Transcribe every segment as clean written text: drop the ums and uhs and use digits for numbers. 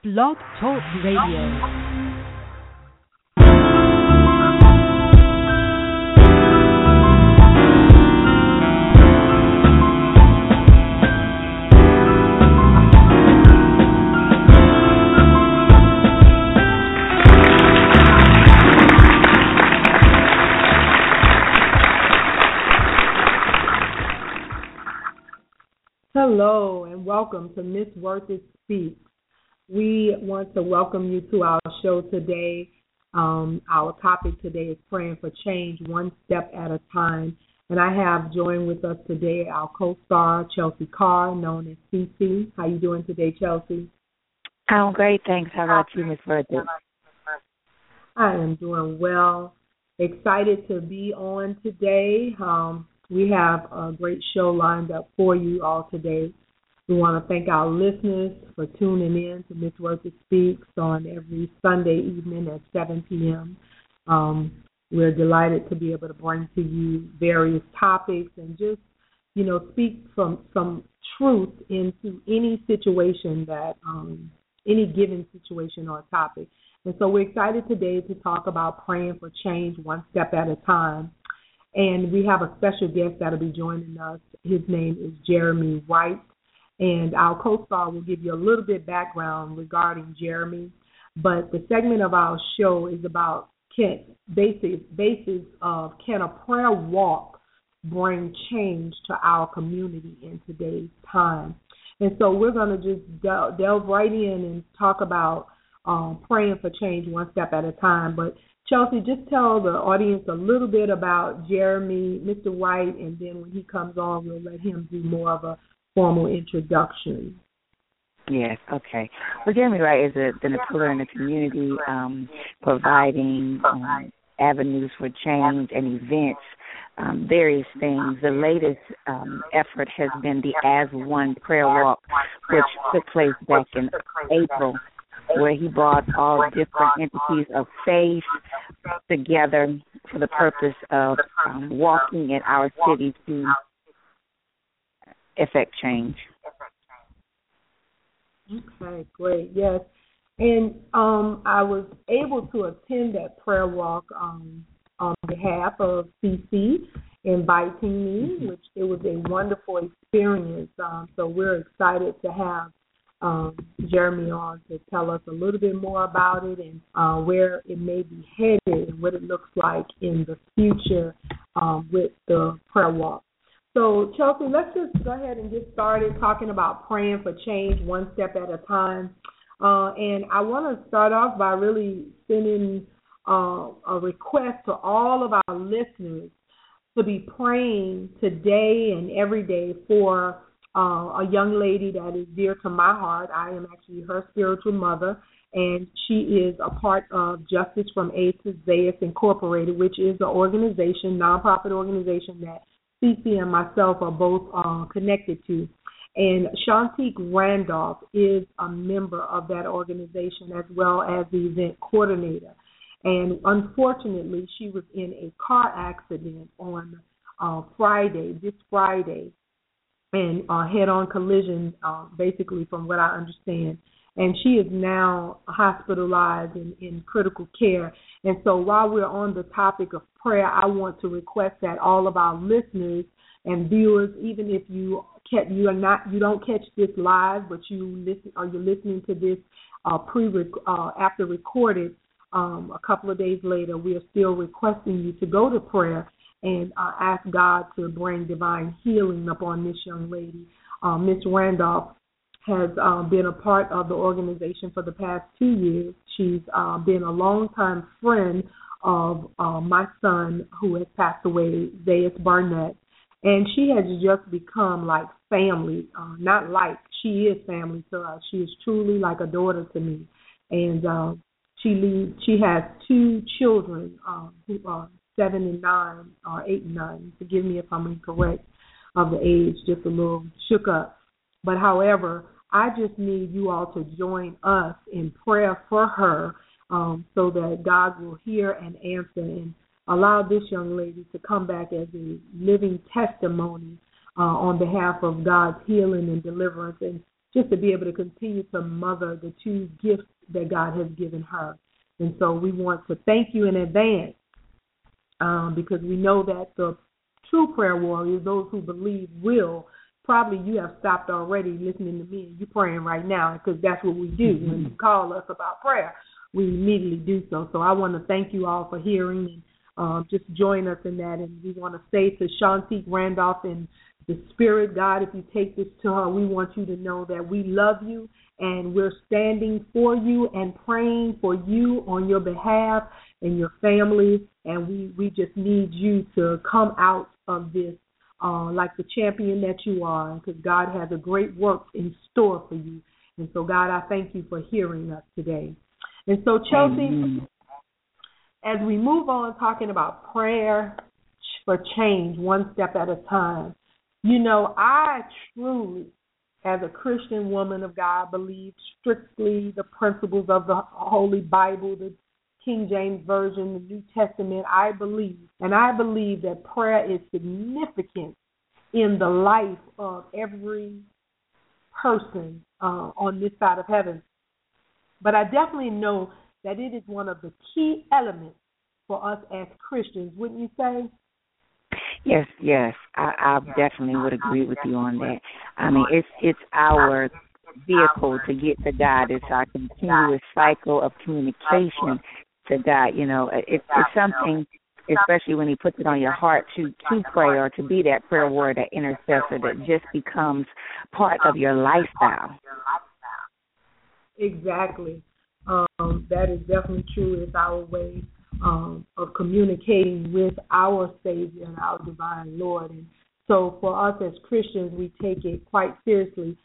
Blog Talk Radio. Hello and welcome to Miss Worthy Speaks. We want to welcome you to our show today. Our topic today is praying for change, one step at a time. And I have joined with us today our co-star Chelsea Carr, known as CC. How you doing today, Chelsea? I'm great, thanks. How about you, Miss Worthy? I am doing well. Excited to be on today. We have a great show lined up for you all today. We want to thank our listeners for tuning in to Miss Worthy Speaks on every Sunday evening at 7 p.m. We're delighted to be able to bring to you various topics and just, speak from some truth into any situation that, any given situation or topic. And so we're excited today to talk about praying for change one step at a time. And we have a special guest that will be joining us. His name is Jeremy White. And our co-star will give you a little bit background regarding Jeremy. But the segment of our show is about basis of can a prayer walk bring change to our community in today's time. And so we're going to just delve right in and talk about praying for change one step at a time. But Chelsea, just tell the audience a little bit about Jeremy, Mr. White, and then when he comes on, we'll let him do more of a formal introduction. Yes, okay. Well, Jeremy White has been a pillar in the community, providing avenues for change and events, various things. The latest effort has been the As One Prayer Walk, which took place back in April, where he brought all different entities of faith together for the purpose of walking in our city to effect change. Okay, great, yes. And I was able to attend that prayer walk on behalf of CC inviting me, which it was a wonderful experience. So we're excited to have Jeremy on to tell us a little bit more about it and where it may be headed and what it looks like in the future with the prayer walk. So, Chelsea, let's just go ahead and get started talking about praying for change one step at a time. And I want to start off by really sending a request to all of our listeners to be praying today and every day for a young lady that is dear to my heart. I am actually her spiritual mother, and she is a part of Justice from A to Zayas Incorporated, which is an organization, nonprofit organization that CC and myself are both connected to. And Shantique Randolph is a member of that organization as well as the event coordinator. And unfortunately, she was in a car accident on this Friday, and head-on collision, basically, from what I understand. And she is now hospitalized in critical care. And so while we're on the topic of prayer, I want to request that all of our listeners and viewers, even if you don't catch this live, but you're listening to this after recorded a couple of days later, we are still requesting you to go to prayer and ask God to bring divine healing upon this young lady. Miss Randolph has been a part of the organization for the past 2 years. She's been a longtime friend of my son who has passed away, Zayas Barnett. And she has just become like family, she is family to us. She is truly like a daughter to me. And she has 2 children who are 7 and 9, or 8 and 9. Forgive me if I'm incorrect of the age, just a little shook up. But however, I just need you all to join us in prayer for her so that God will hear and answer and allow this young lady to come back as a living testimony on behalf of God's healing and deliverance. And just to be able to continue to mother the two gifts that God has given her. And so we want to thank you in advance because we know that the true prayer warriors, those who believe, will. Probably you have stopped already listening to me and you're praying right now because that's what we do. When you call us about prayer, we immediately do so. So I want to thank you all for hearing and just join us in that. And we want to say to Shantique Randolph in the spirit, God, if you take this to her, we want you to know that we love you and we're standing for you and praying for you on your behalf and your family. And we just need you to come out of this like the champion that you are, because God has a great work in store for you. And so, God, I thank you for hearing us today. And so, Chelsea, as we move on talking about prayer for change, one step at a time, you know, I truly, as a Christian woman of God, believe strictly the principles of the Holy Bible, the King James Version, the New Testament. I believe that prayer is significant in the life of every person on this side of heaven. But I definitely know that it is one of the key elements for us as Christians, wouldn't you say? Yes, I definitely would agree with you on that. I mean, it's our vehicle to get to God. It's our continuous cycle of communication to God. You know, it's something, especially when He puts it on your heart to pray or to be that prayer warrior, that intercessor, that just becomes part of your lifestyle. Exactly. That is definitely true. It's our way of communicating with our Savior and our divine Lord. And so for us as Christians, we take it quite seriously.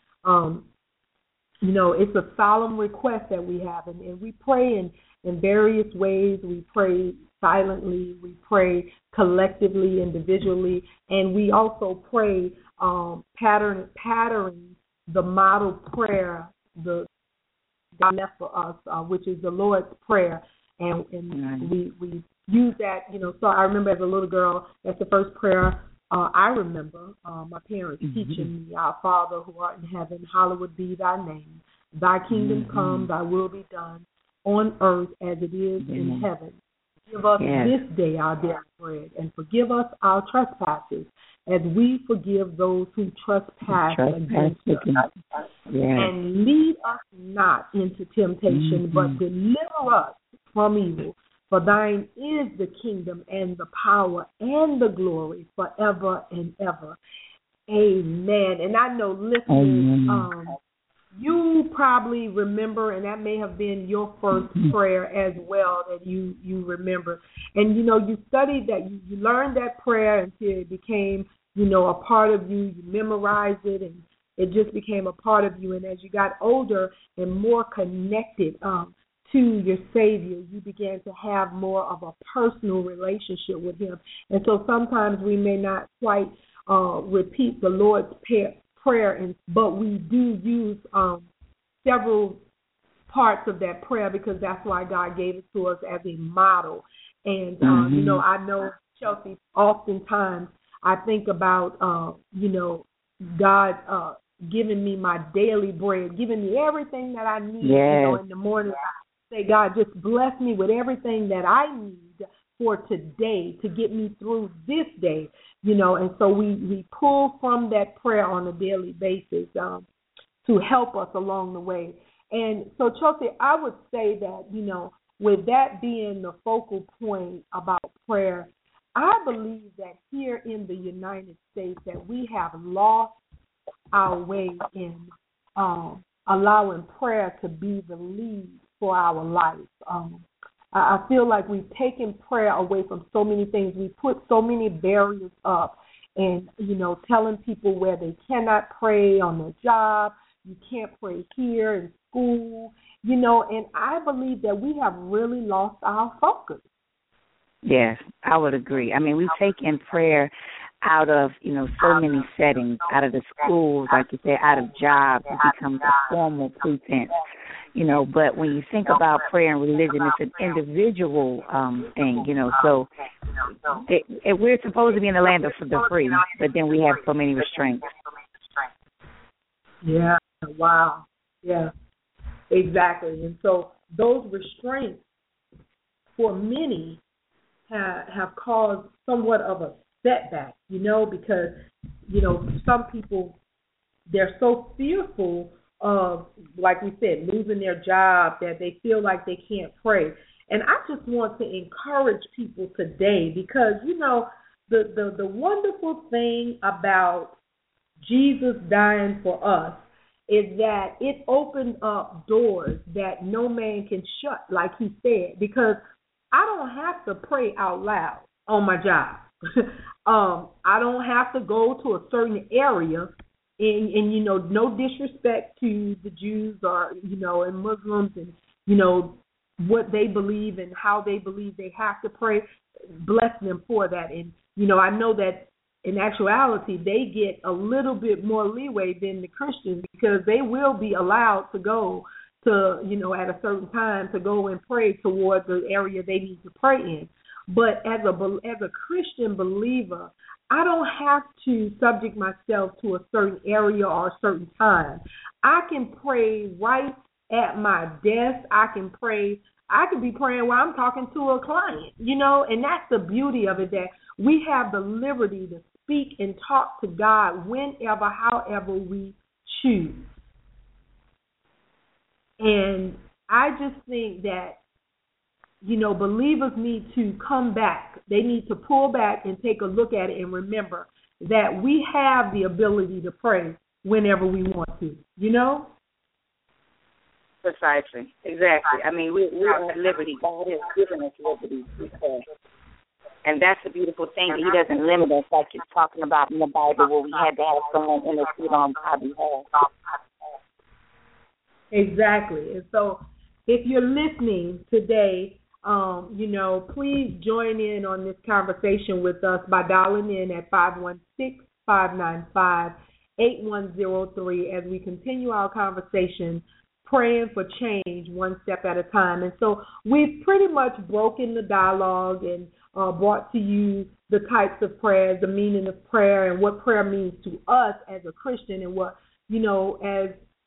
You know, it's a solemn request that we have, and we pray in various ways. We pray silently, we pray collectively, individually, and we also pray patterning the model prayer the God left for us, which is the Lord's Prayer. And we use that, you know. So I remember as a little girl, that's the first prayer I remember my parents teaching me, Our Father who art in heaven, hallowed be thy name. Thy kingdom come, thy will be done on earth as it is in heaven. Give us this day our daily bread, and forgive us our trespasses as we forgive those who trespass against us. And lead us not into temptation, but deliver us from evil. For thine is the kingdom and the power and the glory forever and ever. Amen. And I know, listeners, you probably remember, and that may have been your first prayer as well that you remember. And, you know, you studied that, you learned that prayer until it became, you know, a part of you. You memorized it, and it just became a part of you. And as you got older and more connected to your Savior, you began to have more of a personal relationship with Him. And so sometimes we may not quite repeat the Lord's prayer, but we do use several parts of that prayer because that's why God gave it to us as a model. And, you know, I know, Chelsea, oftentimes I think about, you know, God giving me my daily bread, giving me everything that I need, you know, in the morning. I say, God, just bless me with everything that I need for today to get me through this day, you know. And so we pull from that prayer on a daily basis to help us along the way. And so, Chelsea, I would say that, you know, with that being the focal point about prayer, I believe that here in the United States that we have lost our way in allowing prayer to be the lead for our life. I feel like we've taken prayer away from so many things. We put so many barriers up and, you know, telling people where they cannot pray on their job, you can't pray here in school, you know, and I believe that we have really lost our focus. Yes, I would agree. I mean, we've taken prayer out of, you know, so many settings, out of the schools, like you said, out of jobs. It becomes a formal pretense, you know. But when you think about prayer and religion, it's an individual thing, you know. So we're supposed to be in the land of the free, but then we have so many restraints. Yeah, Wow. Yeah, exactly. And so those restraints for many have caused somewhat of a setback, because, some people, they're so fearful of, like we said, losing their job that they feel like they can't pray. And I just want to encourage people today because, the wonderful thing about Jesus dying for us is that it opened up doors that no man can shut, like he said, because I don't have to pray out loud on my job. I don't have to go to a certain area and no disrespect to the Jews or, and Muslims and, what they believe and how they believe they have to pray. Bless them for that. And, I know that in actuality, they get a little bit more leeway than the Christians because they will be allowed to go to, at a certain time to go and pray toward the area they need to pray in. But as a Christian believer, I don't have to subject myself to a certain area or a certain time. I can pray right at my desk. I can be praying while I'm talking to a client, and that's the beauty of it, that we have the liberty to speak and talk to God whenever, however we choose. And I just think that, believers need to come back. They need to pull back and take a look at it and remember that we have the ability to pray whenever we want to, Precisely. Exactly. I mean, we're at liberty. God has given us liberty to pray. And that's the beautiful thing. He doesn't limit us like you're talking about in the Bible where we had to have someone intercede on our behalf. Exactly. And so if you're listening today, please join in on this conversation with us by dialing in at 516-595-8103 as we continue our conversation, praying for change one step at a time. And so we've pretty much broken the dialogue and brought to you the types of prayers, the meaning of prayer, and what prayer means to us as a Christian, and what, as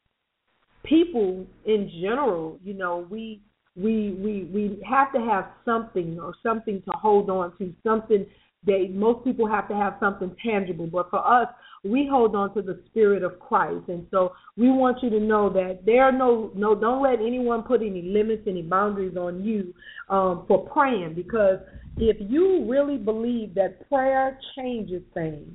people in general, we have to have something to hold on to, something that most people have to have something tangible. But for us, we hold on to the Spirit of Christ. And so we want you to know that there are don't let anyone put any limits, any boundaries on you for praying, because if you really believe that prayer changes things,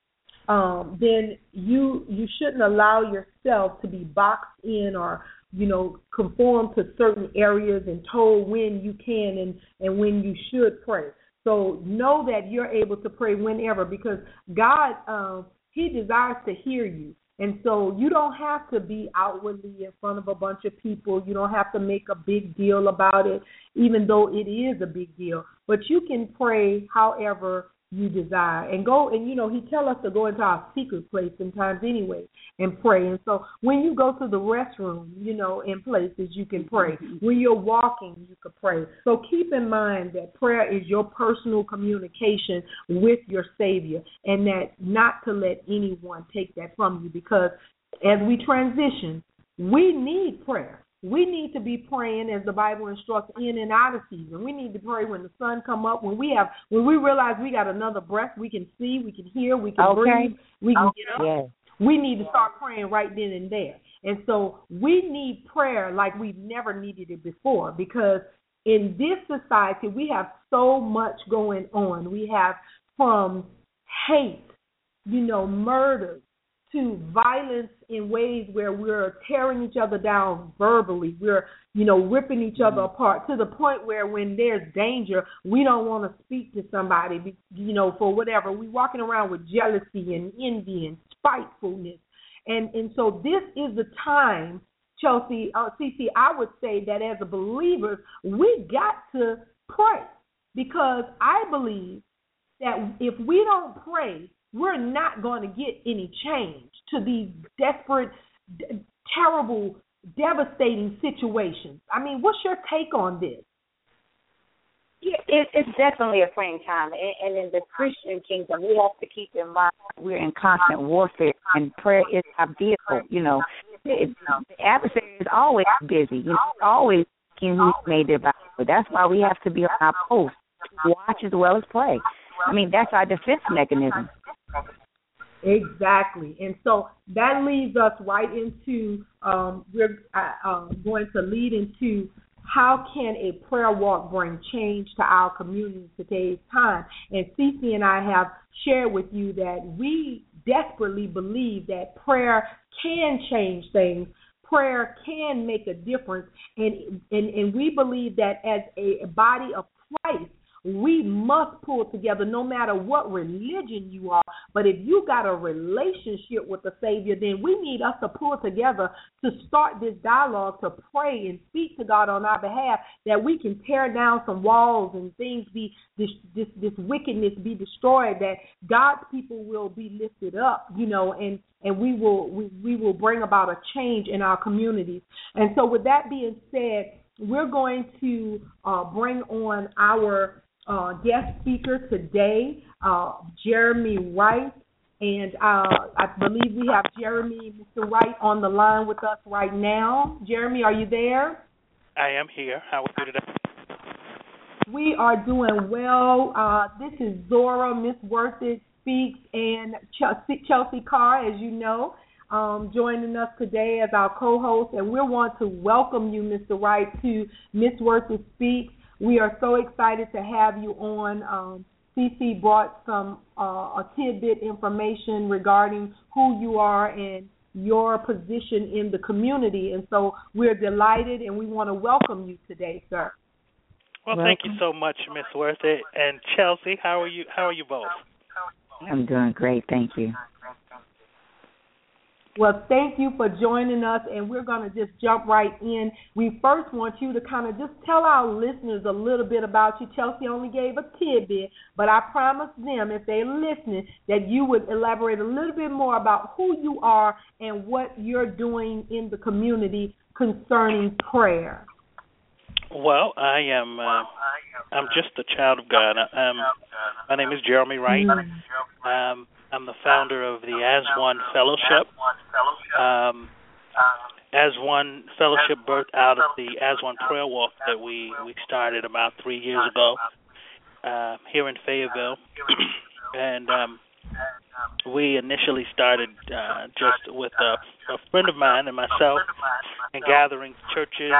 then you shouldn't allow yourself to be boxed in or, conform to certain areas and told when you can and when you should pray. So know that you're able to pray whenever, because God, He desires to hear you. And so you don't have to be outwardly in front of a bunch of people. You don't have to make a big deal about it, even though it is a big deal. But you can pray however you desire. And go, and He tells us to go into our secret place sometimes anyway and pray. And so when you go to the restroom, in places, you can pray. When you're walking, you can pray. So keep in mind that prayer is your personal communication with your Savior, and that not to let anyone take that from you, because as we transition, we need prayer. We need to be praying, as the Bible instructs, in and out of season. We need to pray when the sun come up, when we realize we got another breath, we can see, we can hear, we can breathe, we can get up. Yes. We need to start praying right then and there. And so we need prayer like we've never needed it before, because in this society we have so much going on. We have from hate, murder, to violence in ways where we're tearing each other down verbally. We're, ripping each other apart, to the point where when there's danger, we don't want to speak to somebody, for whatever. We're walking around with jealousy and envy and spitefulness. And so this is the time, Chelsea, CC, I would say that as a believers, we got to pray, because I believe that if we don't pray, we're not going to get any change to these desperate, terrible, devastating situations. I mean, what's your take on this? Yeah, it's definitely a praying time. And in the Christian kingdom, we have to keep in mind we're in constant warfare, and prayer is our vehicle, the adversary is always busy. Always made their Bible. That's why we have to be on our post, watch as well as pray. I mean, that's our defense mechanism. Exactly. And so that leads us right into, we're going to lead into how can a prayer walk bring change to our community in today's time. And Cece and I have shared with you that we desperately believe that prayer can change things. Prayer can make a difference. And we believe that as a body of Christ, we must pull together no matter what religion you are. But if you got a relationship with the Savior, then we need us to pull together to start this dialogue, to pray and speak to God on our behalf, that we can tear down some walls and things be this wickedness be destroyed, that God's people will be lifted up, and we will bring about a change in our communities. And so with that being said, we're going to bring on our guest speaker today, Jeremy Wright, and I believe we have Mr. Wright on the line with us right now. Jeremy, are you there? I am here. How are you today? We are doing well. This is Zora, Miss Worthit Speaks, and Chelsea Carr, as you know, joining us today as our co-host, and we want to welcome you, Mr. Wright, to Miss Worthit Speaks. We are so excited to have you on. CC brought some a tidbit information regarding who you are and your position in the community, and so we're delighted and we want to welcome you today, sir. Well, thank you so much, Miss Worthit. And Chelsea, how are you? How are you both? I'm doing great, thank you. Well, thank you for joining us, and we're going to just jump right in. We first want you to kind of just tell our listeners a little bit about you. Chelsea only gave a tidbit, but I promised them, if they're listening, that you would elaborate a little bit more about who you are and what you're doing in the community concerning prayer. Well, I'm just a child of God. My name is Jeremy Wright. I'm the founder of the As One Fellowship. As One Fellowship birthed out of the As One Prayer Walk that we started about 3 years ago here in Fayetteville. And we initially started just with a friend of mine and myself and gathering churches,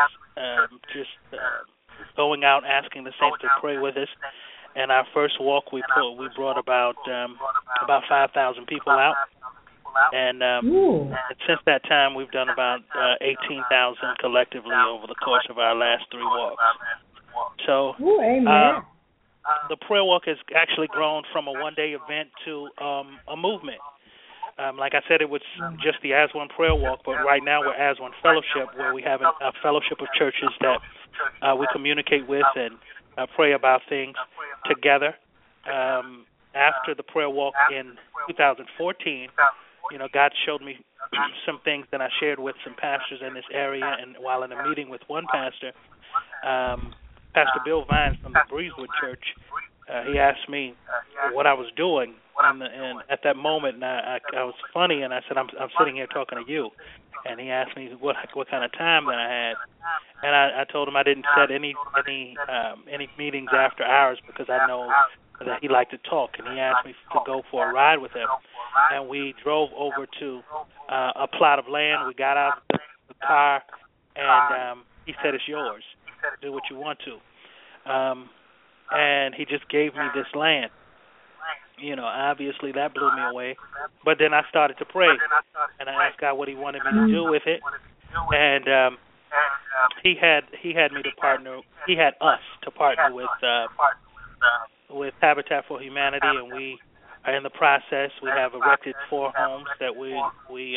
going out asking the saints to pray with us. And our first walk we brought about 5,000 people out, and since that time we've done about 18,000 collectively over the course of our last 3 walks. So the prayer walk has actually grown from a one-day event to a movement. Like I said, it was just the As One Prayer Walk, but right now we're As One Fellowship, where we have a fellowship of churches that we communicate with and pray about things together. After the prayer walk in 2014, God showed me some things that I shared with some pastors in this area, and while in a meeting with one pastor, Pastor Bill Vines from the Breezewood Church, he asked me what I was doing, and at that moment, I was funny, and I said, I'm sitting here talking to you. And he asked me what kind of time that I had, and I told him I didn't set any meetings after hours because I know that he liked to talk, and he asked me to go for a ride with him, and we drove over to a plot of land. We got out of the car, and he said, "It's yours. Do what you want to," and he just gave me this land. Obviously that blew me away. But then I started to pray, and I asked God what He wanted me to do with it. And He had me to partner. He had us to partner with Habitat for Humanity, and we are in the process. We have erected 4 homes that we've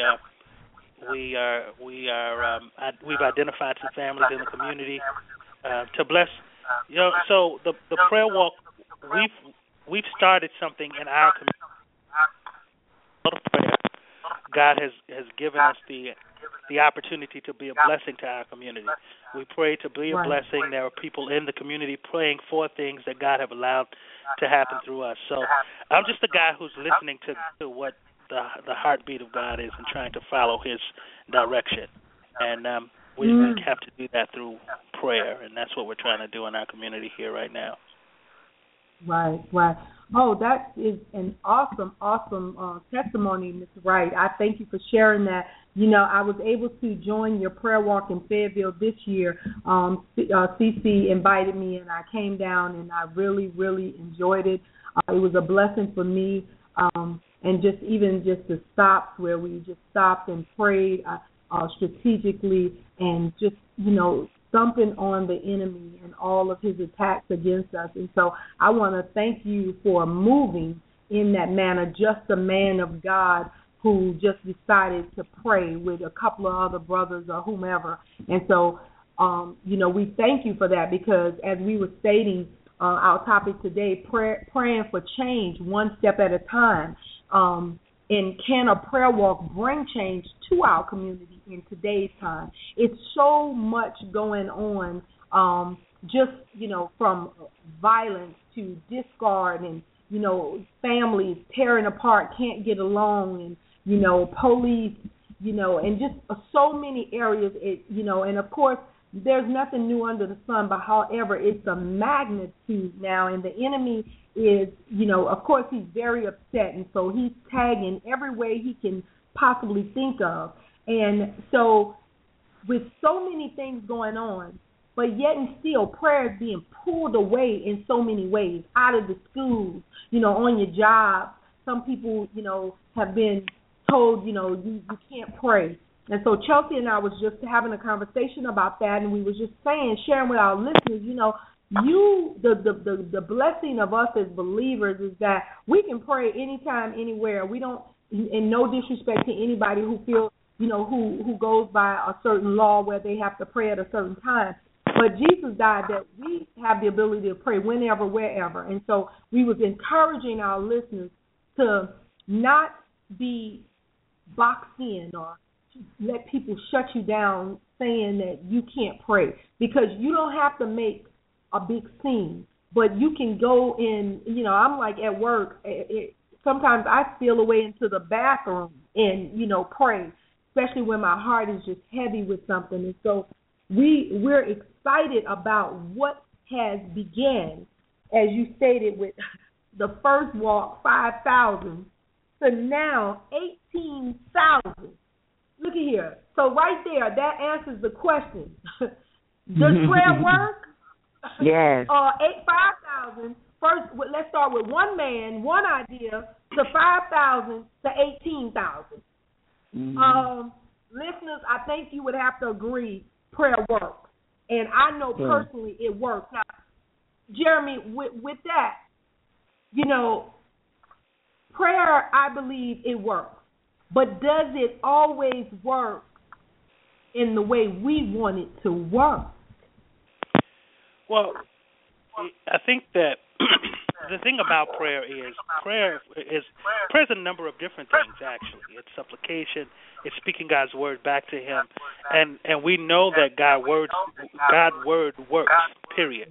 identified some families in the community to bless. So the prayer walk, we've started something in our community. God has given us the opportunity to be a blessing to our community. We pray to be a blessing. There are people in the community praying for things that God have allowed to happen through us. So I'm just a guy who's listening to what the heartbeat of God is and trying to follow His direction. And we have to do that through prayer, and that's what we're trying to do in our community here right now. Right. Oh, that is an awesome testimony, Mr. Wright. I thank you for sharing that. You know, I was able to join your prayer walk in Fayetteville this year. CC invited me, and I came down, and I really, really enjoyed it. It was a blessing for me, and just the stops where we just stopped and prayed strategically and just, you know, thumping on the enemy and all of his attacks against us. And so I want to thank you for moving in that manner, just a man of God who just decided to pray with a couple of other brothers or whomever. And so, you know, we thank you for that, because as we were stating, our topic today, praying for change one step at a time. And can a prayer walk bring change to our community in today's time? It's so much going on, just, you know, from violence to discard and, you know, families tearing apart, can't get along, and, you know, police, you know, and just so many areas, you know, and of course, there's nothing new under the sun, but however, it's a magnitude now, and the enemy is, you know, of course, he's very upset, and so he's tagging every way he can possibly think of. And so with so many things going on, but yet and still prayer is being pulled away in so many ways, out of the schools, you know, on your job. Some people, you know, have been told, you know, you can't pray. And so Chelsea and I was just having a conversation about that, and we was just sharing with our listeners, you know, the blessing of us as believers is that we can pray anytime, anywhere. We don't, in no disrespect to anybody who feels, you know, who goes by a certain law where they have to pray at a certain time. But Jesus died that we have the ability to pray whenever, wherever. And so we was encouraging our listeners to not be boxed in or let people shut you down saying that you can't pray, because you don't have to make a big scene, but you can go in, you know, I'm like at work, sometimes I steal away into the bathroom and, you know, pray, especially when my heart is just heavy with something. And so we're excited about what has began, as you stated, with the first walk, 5,000, to now 18,000. Look at here. So right there, that answers the question. Does prayer work? Yes. 5,000. First, let's start with one man, one idea, to 5,000 to 18,000. Mm-hmm. Listeners, I think you would have to agree prayer works. And I know personally it works. Now, Jeremy, with that, you know, prayer, I believe it works. But does it always work in the way we want it to work? Well, I think that the thing about prayer is a number of different things, actually. It's supplication, it's speaking God's word back to Him, and we know that God's word works, period.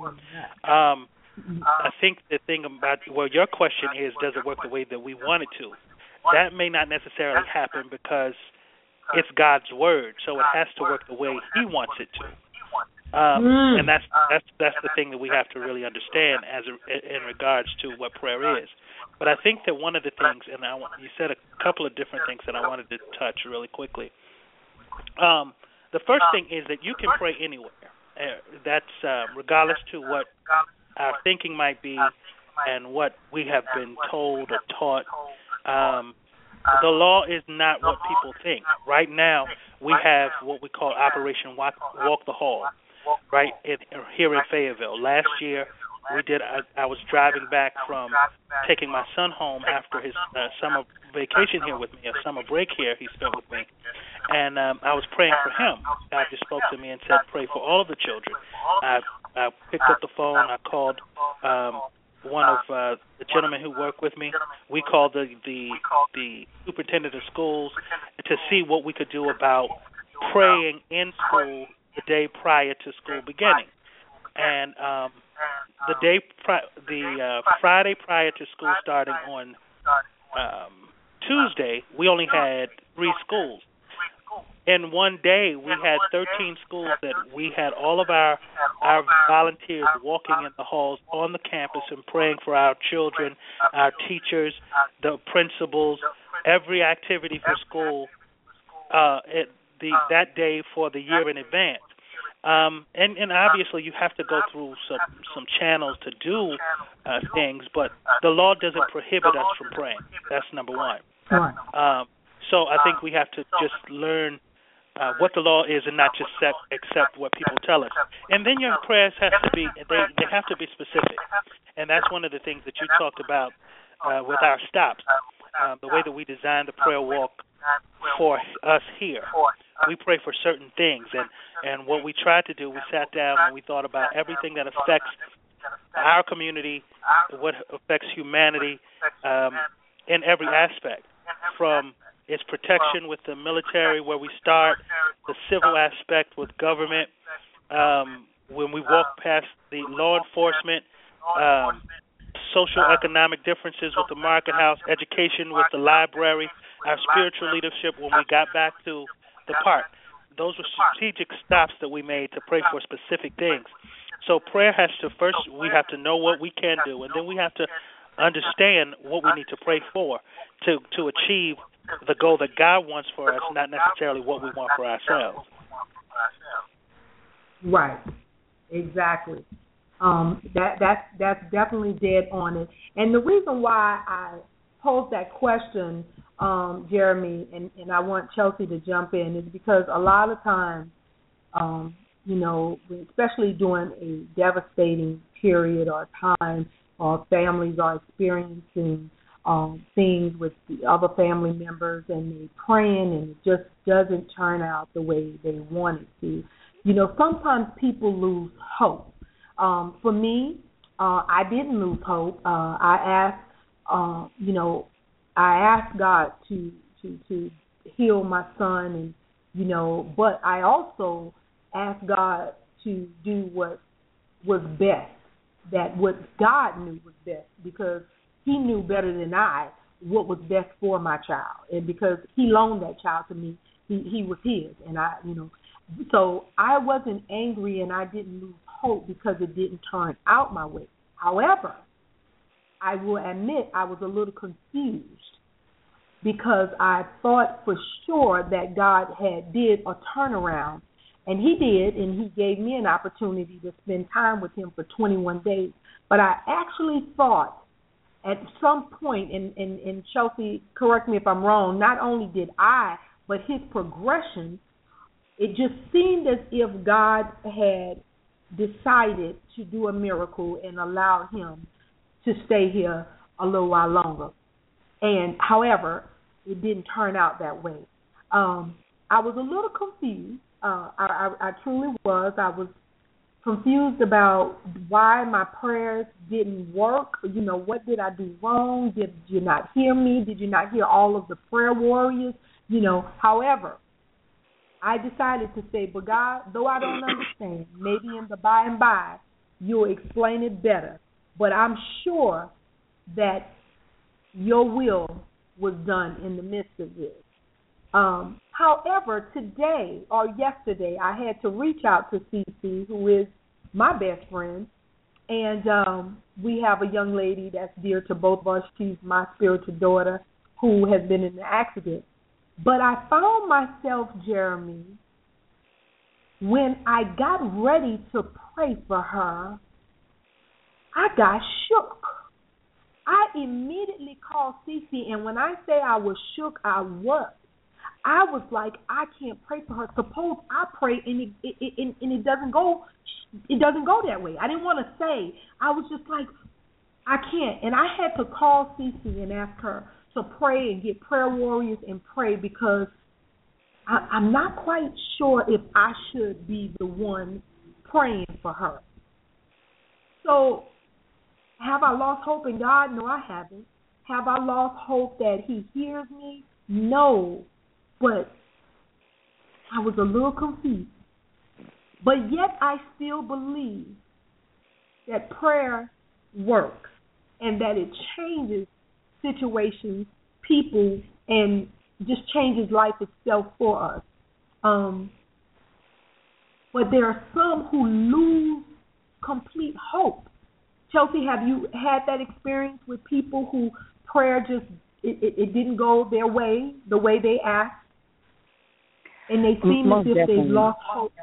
I think the thing about, well, your question is, does it work the way that we want it to? That may not necessarily happen because it's God's word, so it has to work the way He wants it to. And that's the thing that we have to really understand in regards to what prayer is. But I think that one of the things, and you said a couple of different things that I wanted to touch really quickly. The first thing is that you can pray anywhere. That's regardless to what our thinking might be and what we have been told or taught. The law is not what people think. Right now, we have what we call Operation Walk the Hall, right, here in Fayetteville. Last year, I was driving back from taking my son home after his summer vacation here with me, a summer break here he spent with me. And I was praying for him. God just spoke to me and said, pray for all of the children. I picked up the phone. I called one of the gentlemen who work with me. We called the superintendent of schools to see what we could do about praying in school the day prior to school beginning. And the Friday prior to school starting on Tuesday, we only had 3 schools. In one day, we had 13 schools that we had all of our volunteers walking in the halls on the campus and praying for our children, our teachers, the principals, every activity for school that day for the year in advance. And obviously you have to go through some channels to do things, but the law doesn't prohibit us from praying. That's number one. So I think we have to just learn what the law is and not just accept what people tell us. And then your prayers have to be they have to be specific. And that's one of the things that you talked about with our stops, the way that we designed the prayer walk for us here. We pray for certain things, and what we tried to do, we sat down and we thought about everything that affects our community, what affects humanity in every aspect, from its protection with the military, where we start, the civil aspect with government, when we walk past the law enforcement, social economic differences with the market house, education with the library, our spiritual leadership when we got back to the park. Those were strategic stops that we made to pray for specific things. So prayer has to, first we have to know what we can do, and then we have to understand what we need to pray for to achieve the goal that God wants for us, not necessarily what we want for ourselves. Right. Exactly. That's definitely dead on it. And the reason why I posed that question, Jeremy, and I want Chelsea to jump in, is because a lot of times, especially during a devastating period or time, families are experiencing things with the other family members, and they're praying, and it just doesn't turn out the way they want it to. Sometimes people lose hope. For me, I didn't lose hope. I asked God to heal my son, and but I also asked God to do what was best, that what God knew was best, because He knew better than I what was best for my child, and because He loaned that child to me, he was His, and so I wasn't angry and I didn't lose hope because it didn't turn out my way. However, I will admit I was a little confused because I thought for sure that God did a turnaround, and He did, and He gave me an opportunity to spend time with Him for 21 days. But I actually thought at some point, and Chelsea, correct me if I'm wrong, not only did I, but His progression, it just seemed as if God had decided to do a miracle and allow Him to stay here a little while longer. And however, it didn't turn out that way. I was a little confused. I truly was. I was confused about why my prayers didn't work. What did I do wrong? Did you not hear me? Did you not hear all of the prayer warriors? However, I decided to say, but God, though I don't understand, maybe in the by and by, you'll explain it better. But I'm sure that your will was done in the midst of this. However, today or yesterday, I had to reach out to Cece, who is my best friend, and we have a young lady that's dear to both of us. She's my spiritual daughter who has been in an accident. But I found myself, Jeremy, when I got ready to pray for her, I got shook. I immediately called Cece, and when I say I was shook, I was. I was like, I can't pray for her. Suppose I pray and it doesn't go. It doesn't go that way. I didn't want to say. I was just like, I can't. And I had to call Cece and ask her to pray and get prayer warriors and pray, because I'm not quite sure if I should be the one praying for her. So have I lost hope in God? No, I haven't. Have I lost hope that He hears me? No. But I was a little confused. But yet I still believe that prayer works and that it changes situations, people, and just changes life itself for us. But there are some who lose complete hope. Chelsea, have you had that experience with people who prayer just it didn't go their way, the way they asked, and they seem Most as if definitely. they've lost hope?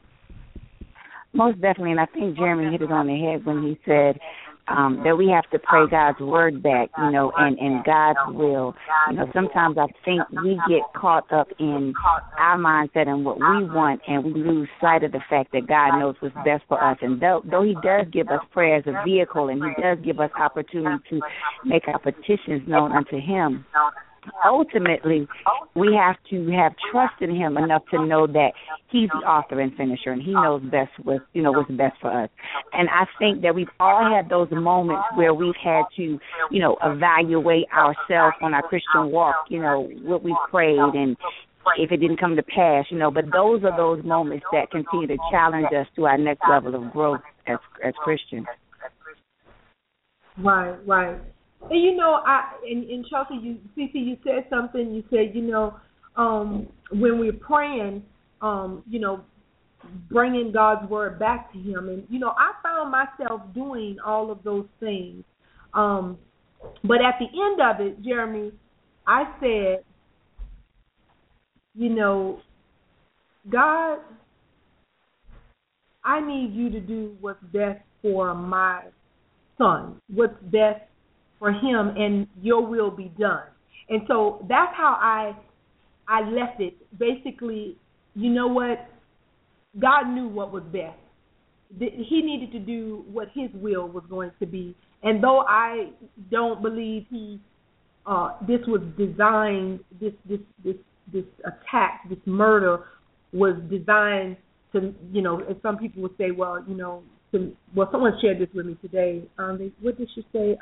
Most definitely, and I think Jeremy hit it on the head when he said that we have to pray God's word back, and God's will. Sometimes I think we get caught up in our mindset and what we want, and we lose sight of the fact that God knows what's best for us. And though He does give us prayer as a vehicle, and He does give us opportunity to make our petitions known unto Him, ultimately, we have to have trust in Him enough to know that He's the author and finisher, and He knows best what's best for us. And I think that we've all had those moments where we've had to, evaluate ourselves on our Christian walk, what we've prayed and if it didn't come to pass, but those are those moments that continue to challenge us to our next level of growth as Christians. Right. And Chelsea, you said something. You said, when we're praying, bringing God's word back to Him, and I found myself doing all of those things. But at the end of it, Jeremy, I said, God, I need you to do what's best for my son, what's best for him, and your will be done. And so that's how I left it. Basically, you know what? God knew what was best. He needed to do what His will was going to be. And though I don't believe this was designed, this attack, this murder was designed to, and some people would say, someone shared this with me today. What did she say?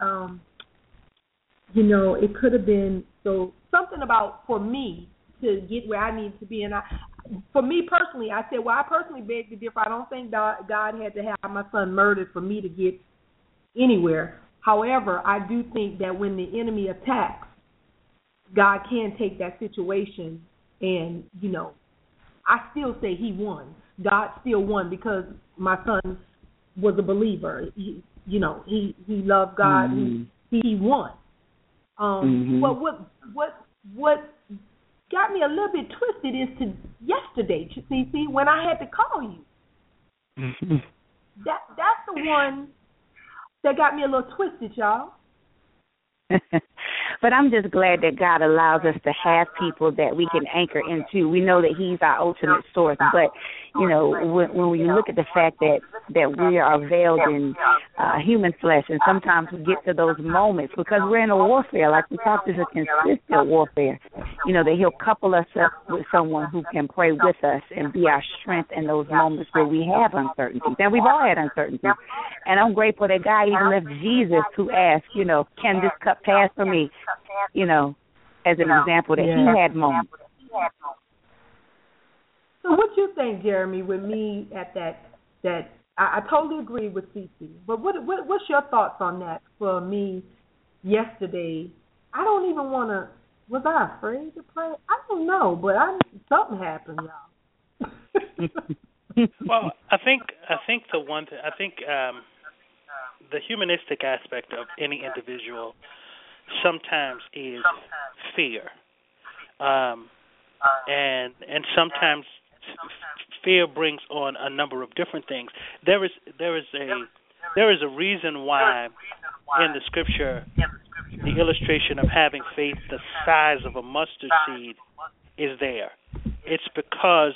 It could have been something about for me to get where I need to be. And for me personally, I said, I personally beg to differ. I don't think God had to have my son murdered for me to get anywhere. However, I do think that when the enemy attacks, God can take that situation and, I still say He won. God still won because my son was a believer. He loved God. Mm-hmm. He won. But what got me a little bit twisted is to yesterday, CC, when I had to call you. Mm-hmm. That's the one that got me a little twisted, y'all. But I'm just glad that God allows us to have people that we can anchor into. We know that He's our ultimate source, but when you look at the fact that we are veiled in human flesh, and sometimes we get to those moments because we're in a warfare, like we talked, is a consistent warfare. That He'll couple us up with someone who can pray with us and be our strength in those moments where we have uncertainties, and we've all had uncertainties. And I'm grateful that God even left Jesus to ask, can this cup pass for me? As an example that He had moments. So what you think, Jeremy, with me at that I totally agree with Cece, but what's your thoughts on that for me yesterday? I don't even want to, was I afraid to pray? I don't know, but something happened, y'all. Well, I think the one thing, the humanistic aspect of any individual sometimes is fear, and sometimes fear brings on a number of different things. There is a reason why in the scripture the illustration of having faith the size of a mustard seed is there. It's because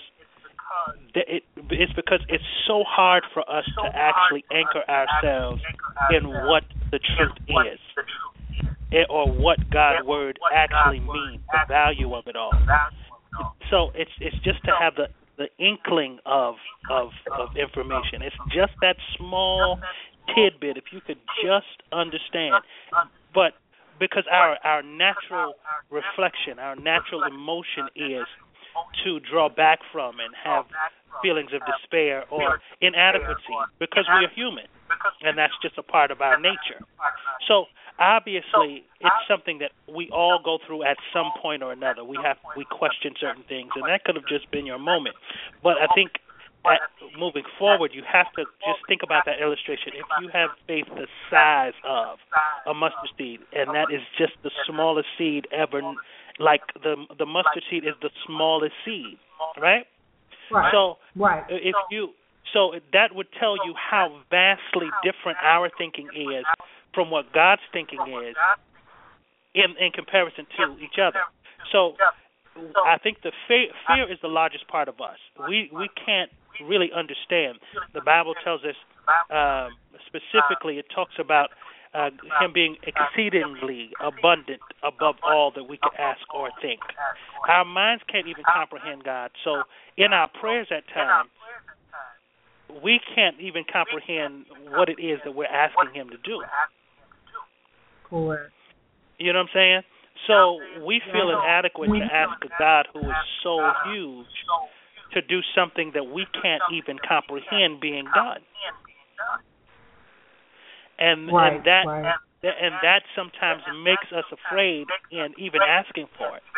it's so hard for us to actually anchor ourselves in what the truth is, or what God's word actually means, the value of it all. So it's just to have the inkling of information. It's just that small tidbit, if you could just understand. But because our natural reflection, our natural emotion is to draw back from and have feelings of despair or inadequacy, because we are human, and that's just a part of our nature. So obviously it's something that we all go through at some point or another. We question certain things, and that could have just been your moment. But I think moving forward, you have to just think about that illustration. If you have faith the size of a mustard seed, and that is just the smallest seed ever, like the mustard seed is the smallest seed, right? Right. So right. So that would tell you how vastly different our thinking is from what God's thinking is in comparison to each other. So I think the fear is the largest part of us. We can't really understand. The Bible tells us specifically, it talks about him being exceedingly abundant above all that we could ask or think. Our minds can't even comprehend God. So in our prayers at times, we can't even comprehend what it is that we're asking him to do. Correct. You know what I'm saying? So we feel inadequate to ask a God who is so huge to do something that we can't even comprehend being done. And that sometimes makes us afraid in even asking for it.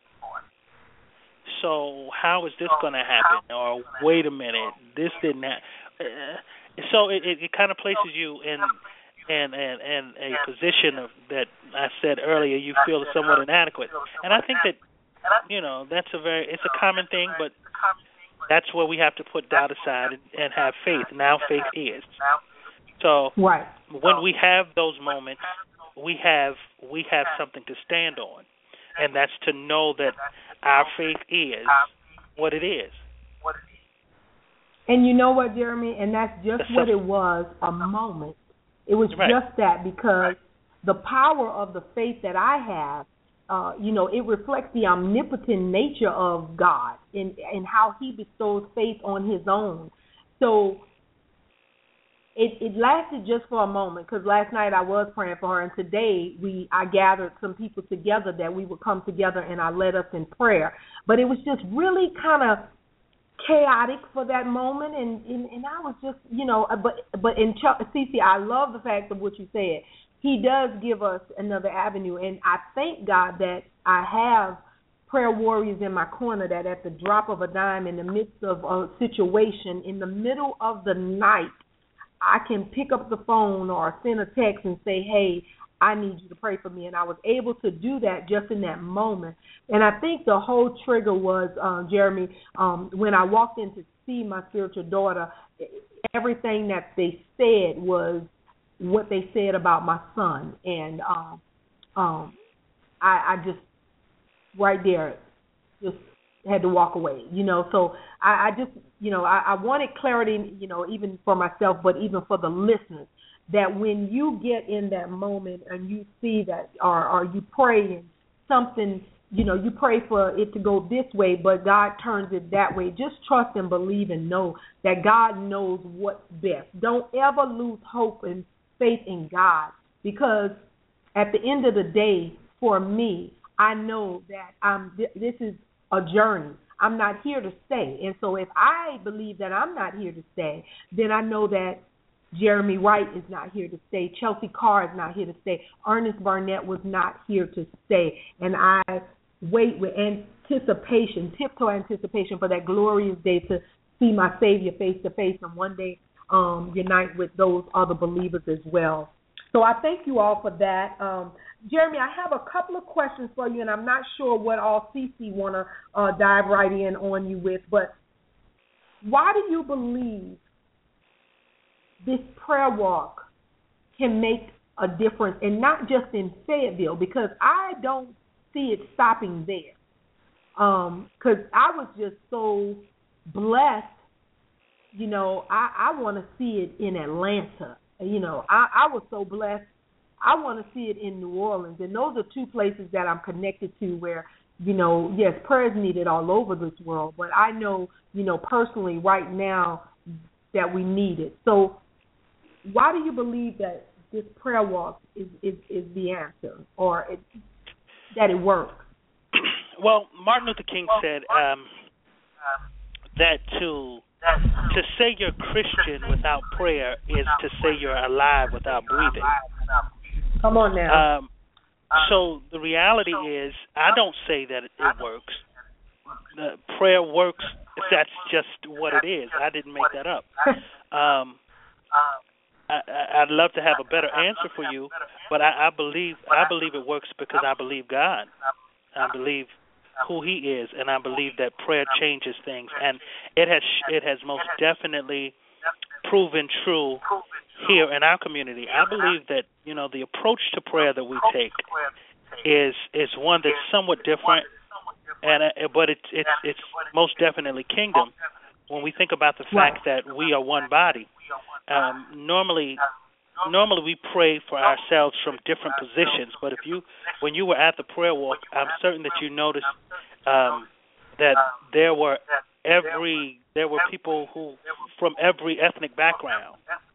So how is this going to happen? Or wait a minute, this didn't happen. So it kind of places you in a position of that I said earlier. You feel somewhat inadequate, and I think that that's it's a common thing, but that's where we have to put doubt aside and have faith. Now faith is. So when we have those moments, we have something to stand on, and that's to know that our faith is what it is. And you know what, Jeremy? And that's just what it was, a moment. It was just that, because the power of the faith that I have, it reflects the omnipotent nature of God and how he bestows faith on his own. So it lasted just for a moment, because last night I was praying for her, and today I gathered some people together that we would come together, and I led us in prayer. But it was just really kind of chaotic for that moment, and I was just, but in Cece, I love the fact of what you said. He does give us another avenue, and I thank God that I have prayer warriors in my corner that at the drop of a dime, in the midst of a situation, in the middle of the night, I can pick up the phone or send a text and say, hey, I need you to pray for me. And I was able to do that just in that moment. And I think the whole trigger was, Jeremy, when I walked in to see my spiritual daughter, everything that they said was what they said about my son. And I just, right there, just had to walk away, So I just, I wanted clarity, even for myself, but even for the listeners, that when you get in that moment and you see that, or you pray and something, you pray for it to go this way, but God turns it that way, just trust and believe and know that God knows what's best. Don't ever lose hope and faith in God, because at the end of the day, for me, I know that this is a journey. I'm not here to stay. And so if I believe that I'm not here to stay, then I know that Jeremy Wright is not here to stay. Chelsea Carr is not here to stay. Ernest Barnett was not here to stay. And I wait with tiptoe anticipation for that glorious day to see my Savior face to face, and one day unite with those other believers as well. So I thank you all for that. Jeremy, I have a couple of questions for you, and I'm not sure what all CC want to dive right in on you with, but why do you believe this prayer walk can make a difference, and not just in Fayetteville, because I don't see it stopping there, because I was just so blessed, I want to see it in Atlanta. I was so blessed. I want to see it in New Orleans. And those are two places that I'm connected to where, yes, prayer is needed all over this world. But I know, personally right now that we need it. So why do you believe that this prayer walk is the answer, or that it works? Well, Martin Luther King said that to say you're Christian without prayer is to say you're alive without breathing. Come on now. So the reality is, I don't say that it works. Prayer works. That's just what it is. I didn't make that up. I'd love to have a better answer for you, but I believe it works because I believe God. I believe who He is, and I believe that prayer changes things, and it has most definitely proven true here in our community. I believe that the approach to prayer that we take is one that's somewhat different, but it's most definitely kingdom. When we think about the fact that we are one body, normally we pray for ourselves from different positions. But when you were at the prayer walk, I'm certain that you noticed that there were people who from every ethnic background.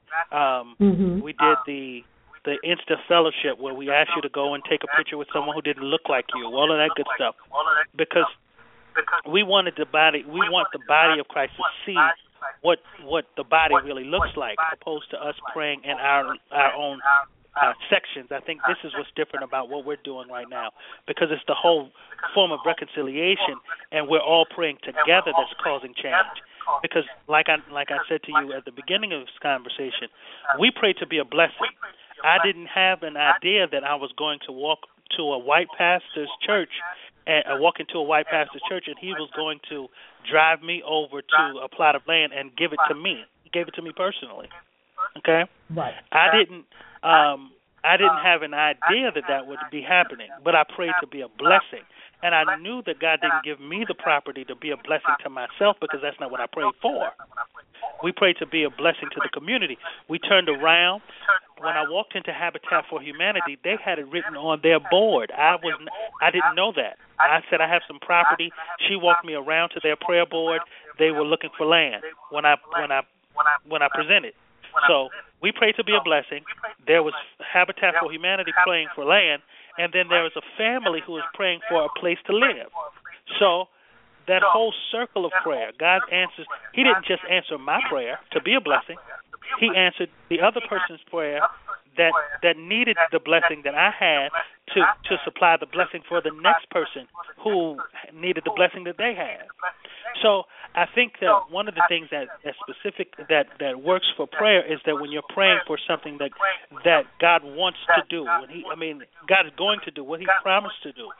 We did the Insta fellowship where we asked you to go and take a picture with someone who didn't look like you, all of that good stuff, because we want the body of Christ to see what the body really looks like, opposed to us praying in our own sections. I think this is what's different about what we're doing right now, because it's the whole form of reconciliation, and we're all praying together that's causing change. Because like I said to you at the beginning of this conversation, we pray to be a blessing. I didn't have an idea that I was going to walk to a white pastor's church and walk into a white pastor's church, and he was going to drive me over to a plot of land and give it to me. He gave it to me personally. Okay? Right. I didn't have an idea that would be happening, but I prayed to be a blessing. And I knew that God didn't give me the property to be a blessing to myself, because that's not what I prayed for. We prayed to be a blessing to the community. We turned around. When I walked into Habitat for Humanity, they had it written on their board. I didn't know that. I said I have some property. She walked me around to their prayer board. They were looking for land when I presented. So we prayed to be a blessing. There was Habitat for Humanity praying for land, and then there was a family who was praying for a place to live. So that whole circle of prayer, God answers. He didn't just answer my prayer to be a blessing. He answered the other person's prayer that needed the blessing that I had to supply the blessing for the next person who needed the blessing that they had. So I think that one of the things that works for prayer is that when you're praying for something that God wants to do, God is going to do what He promised to do.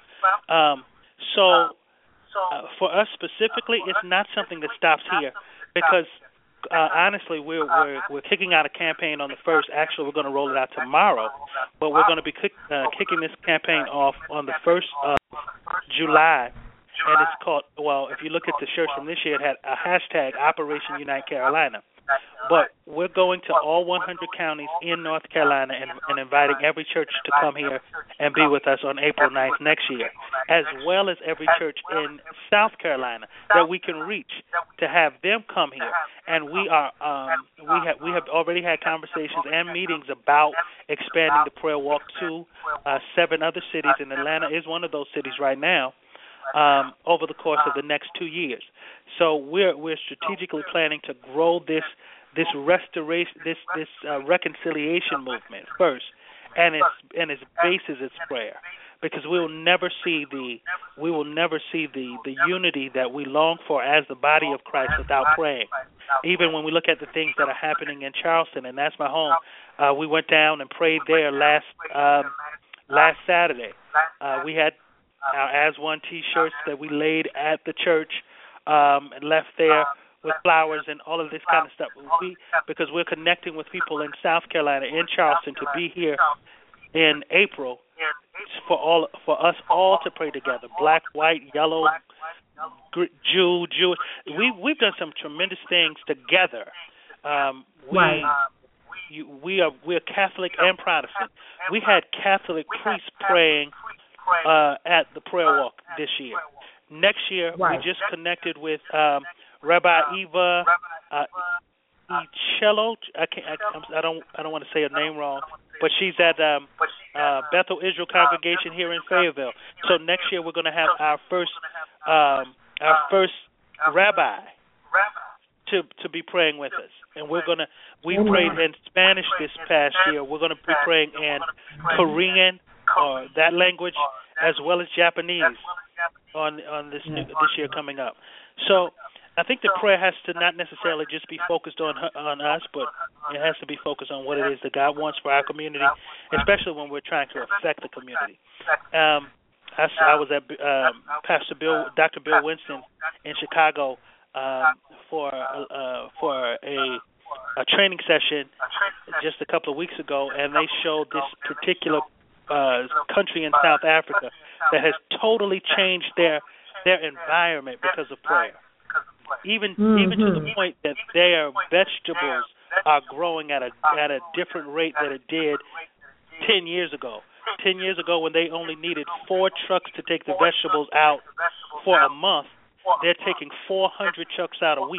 For us specifically, it's not something that stops here, because honestly, we're kicking out a campaign on the 1st. Actually, we're going to roll it out tomorrow, but we're going to be kicking this campaign off on the 1st of July. And it's called, if you look at the shirts from this year, it had a hashtag Operation Unite Carolina. But we're going to all 100 counties in North Carolina and inviting every church to come here and be with us on April 9th next year, as well as every church in South Carolina that we can reach to have them come here. And we have already had conversations and meetings about expanding the prayer walk to 7 other cities, and Atlanta is one of those cities right now. Over the course of the next 2 years, so we're strategically planning to grow this restoration, this reconciliation movement first, and its base is its prayer, because we will never see the unity that we long for as the body of Christ without praying. Even when we look at the things that are happening in Charleston, and that's my home, we went down and prayed there last Saturday. We had our As One T-shirts that we laid at the church and left there with flowers and all of this kind of stuff. Because we're connecting with people in South Carolina, in Charleston, to be here in April for us all to pray together. Black, white, yellow, Jew, Jewish. We've done some tremendous things together. We're Catholic and Protestant. We had Catholic priests praying at the prayer walk this year. Next year, we just connected with Rabbi Eva Ichello. I don't want to say her name wrong, but she's at Bethel Israel Congregation here in Fayetteville. So next year, we're going to have our first rabbi to be praying with us. And we prayed in Spanish this past year. We're going to be praying in Korean or that language, as well as Japanese on this year coming up. So I think the prayer has to not necessarily just be focused on us, but it has to be focused on what it is that God wants for our community, especially when we're trying to affect the community. I was at Dr. Bill Winston in Chicago for a training session just a couple of weeks ago, and they showed this particular country in South Africa that has totally changed their environment because of prayer. Even to the point that their vegetables are growing at a different rate than it did 10 years ago. 10 years ago, when they only needed 4 trucks to take the vegetables out for a month, they're taking 400 trucks out a week.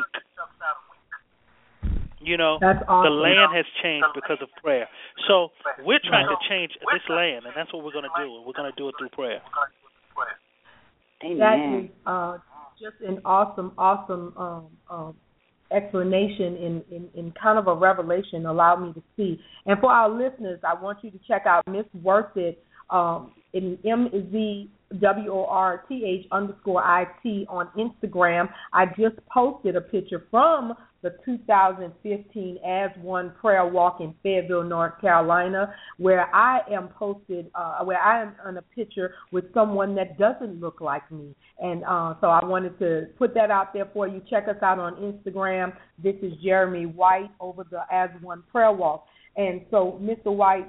That's awesome. The land has changed because of prayer. So we're trying to change this land, and that's what we're going to do. We're going to do it through prayer. Amen. That is just an awesome explanation in kind of a revelation allowed me to see. And for our listeners, I want you to check out Miss Worthit, in MZWORTH_IT on Instagram. I just posted a picture from the 2015 As One Prayer Walk in Fayetteville, North Carolina, where I am in a picture with someone that doesn't look like me. And so I wanted to put that out there for you. Check us out on Instagram. This is Jeremy White over the As One Prayer Walk. And so, Mr. White,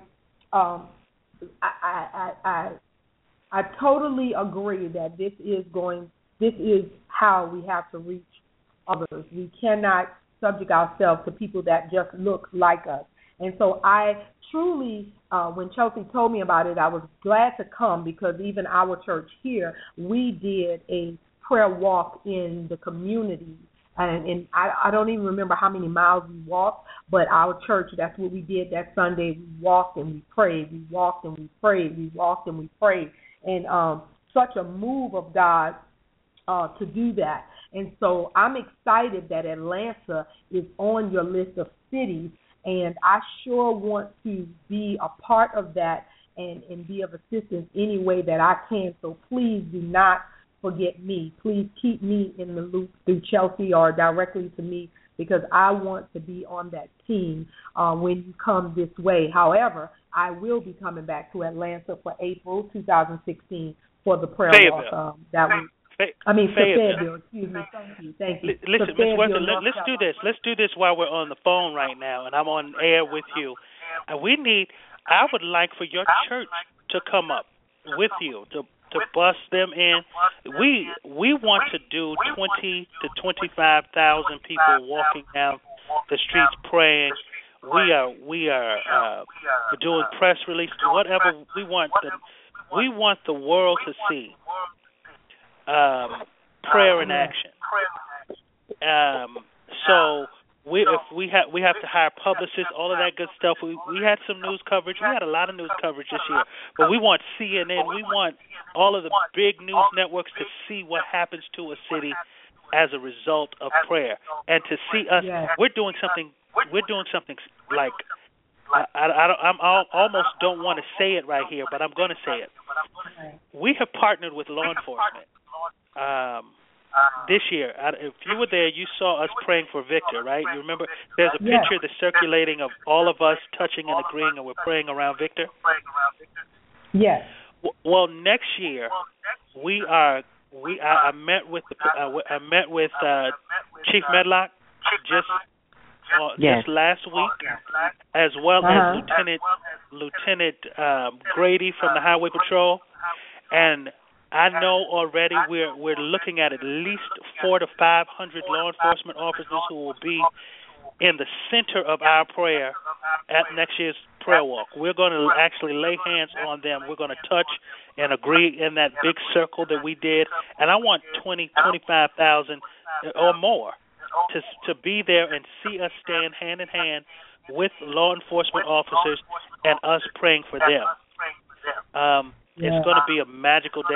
I totally agree that this is how we have to reach others. We cannot subject ourselves to people that just look like us. And so I truly, when Chelsea told me about it, I was glad to come, because even our church here, we did a prayer walk in the community. And I don't even remember how many miles we walked, but our church, that's what we did that Sunday. We walked and we prayed. We walked and we prayed. We walked and we prayed. And such a move of God to do that. And so I'm excited that Atlanta is on your list of cities, and I sure want to be a part of that and be of assistance any way that I can. So please do not forget me. Please keep me in the loop through Chelsea or directly to me, because I want to be on that team when you come this way. However, I will be coming back to Atlanta for April 2016 for the prayer walk. Fayetteville. Excuse me. Thank you. Listen, Ms. Worthit, let's do this. Let's do this while we're on the phone right now, and I'm on air with you. I would like for your church to come up with you to bus them in. We want to do 20 to 25,000 people walking down the streets praying. We are doing press releases, whatever we want. We want the world to see prayer in action. So we have to hire publicists, all of that good stuff. We had some news coverage. We had a lot of news coverage this year, but we want CNN. We want all of the big news networks to see what happens to a city as a result of prayer, and to see us. Yes. We're doing something like I almost don't want to say it right here, but I'm going to say it. We have partnered with law enforcement. This year, if you were there, you saw us praying for Victor, right? You remember there's a picture that's circulating of all of us touching and agreeing, and we're praying around Victor? Yes. Well, next year, I met with Chief Medlock just last week, as well as Lieutenant Grady from the Highway Patrol, and I know already we're looking at least 400 to 500 law enforcement officers who will be in the center of our prayer at next year's prayer walk. We're going to actually lay hands on them. We're going to touch and agree in that big circle that we did, and I want 25,000 or more to be there and see us stand hand in hand with law enforcement officers and us praying for them. It's going to be a magical day.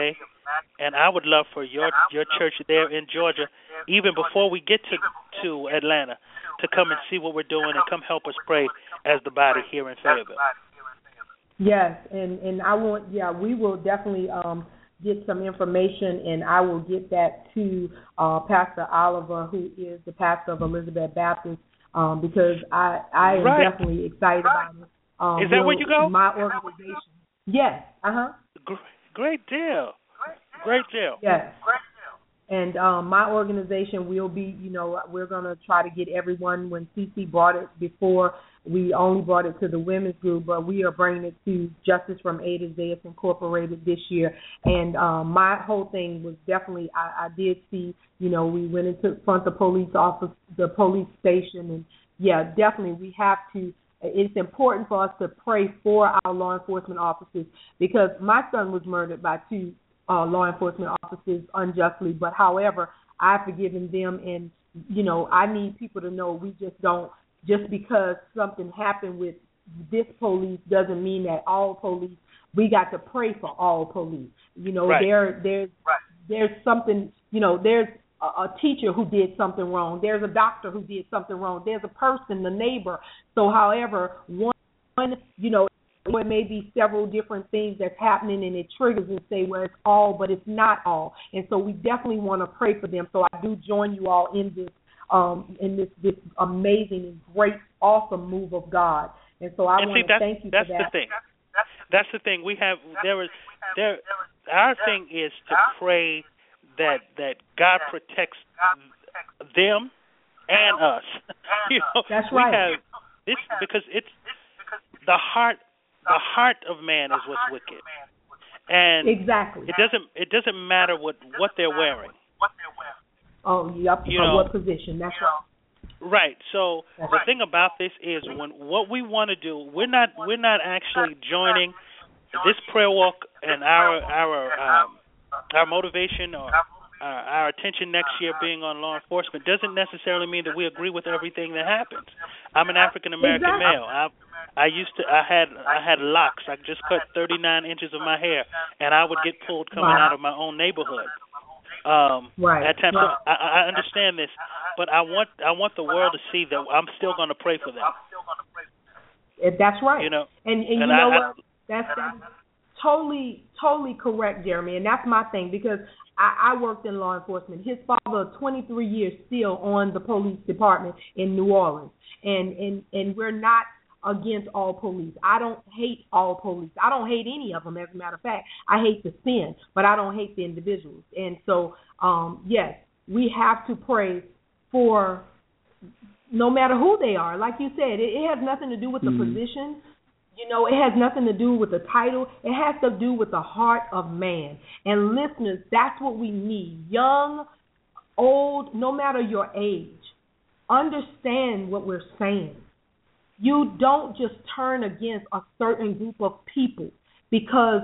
and I would love for your church there in Georgia, even before we get to Atlanta, to come and see what we're doing and come help us pray as the body here in Fayetteville. Yes, and I want, we will definitely get some information, and I will get that to Pastor Oliver, who is the pastor of Elizabeth Baptist, because I am definitely excited about it. Is that where you go? My organization. Yes. Great deal. Great deal. Yes. And my organization will be, we're going to try to get everyone. When CC brought it before, we only brought it to the women's group, but we are bringing it to Justice from A to Z. It's incorporated this year. And my whole thing was definitely, I did see, we went into front of the police office, the police station, and definitely we have to. It's important for us to pray for our law enforcement officers, because my son was murdered by two law enforcement officers unjustly. But however, I've forgiven them, and I need people to know we just don't. Just because something happened with this police doesn't mean that all police. We got to pray for all police. There's something. There's a teacher who did something wrong. There's a doctor who did something wrong. There's a person, the neighbor. So, however, one, it may be several different things that's happening, and it triggers and say, well, it's all, but it's not all. And so we definitely want to pray for them. So I do join you all in this amazing and great, awesome move of God. And so I want to thank you for that. That's the thing. That's the thing. Our thing is to pray that God protects them and us. That's right. We have this because it's the heart of man is what's wicked, and exactly it doesn't matter what they're wearing. Oh, yep. What position? That's right. Right. So the thing about this is, what we want to do, we're not actually joining this prayer walk, and our motivation or our attention next year being on law enforcement doesn't necessarily mean that we agree with everything that happens. I'm an African American male. I had locks. I just cut 39 inches of my hair, and I would get pulled coming out of my own neighborhood. At times, so I understand this, but I want the world to see that I'm still going to pray for them. That's right. And you know what? That's totally correct, Jeremy. And that's my thing, because I worked in law enforcement. His father, 23 years still on the police department in New Orleans, and we're not against all police. I don't hate all police. I don't hate any of them. As a matter of fact, I hate the sin, but I don't hate the individuals. And so, yes, we have to pray for no matter who they are. Like you said, it has nothing to do with the position. It has nothing to do with the title. It has to do with the heart of man. And listeners, that's what we need. Young, old, no matter your age, understand what we're saying. You don't just turn against a certain group of people because,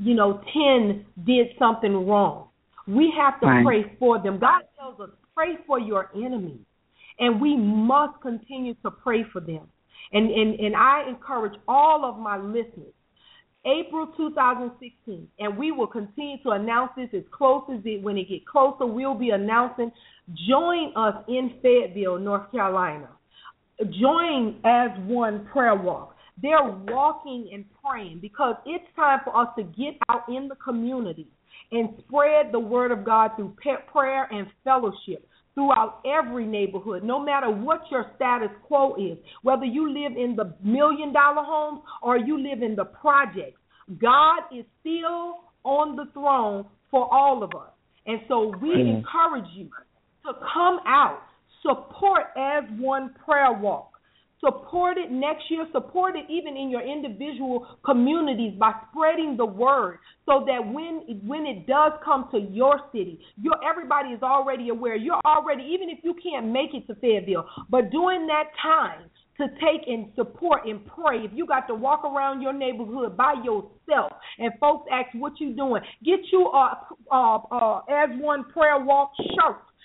10 did something wrong. We have to pray for them. God tells us, pray for your enemies. And we must continue to pray for them. And I encourage all of my listeners, April 2016, and we will continue to announce this as close as when it gets closer, we'll be announcing, join us in Fayetteville, North Carolina. Join As One Prayer Walk. They're walking and praying because it's time for us to get out in the community and spread the word of God through prayer and fellowship throughout every neighborhood, no matter what your status quo is, whether you live in the $1 million homes or you live in the projects. God is still on the throne for all of us. And so we encourage you to come out. Support As One Prayer Walk. Support it next year. Support it even in your individual communities by spreading the word, so that when it does come to your city, everybody is already aware. You're already, even if you can't make it to Fayetteville, but during that time to take and support and pray. If you got to walk around your neighborhood by yourself and folks ask what you doing, get you a As One Prayer Walk shirt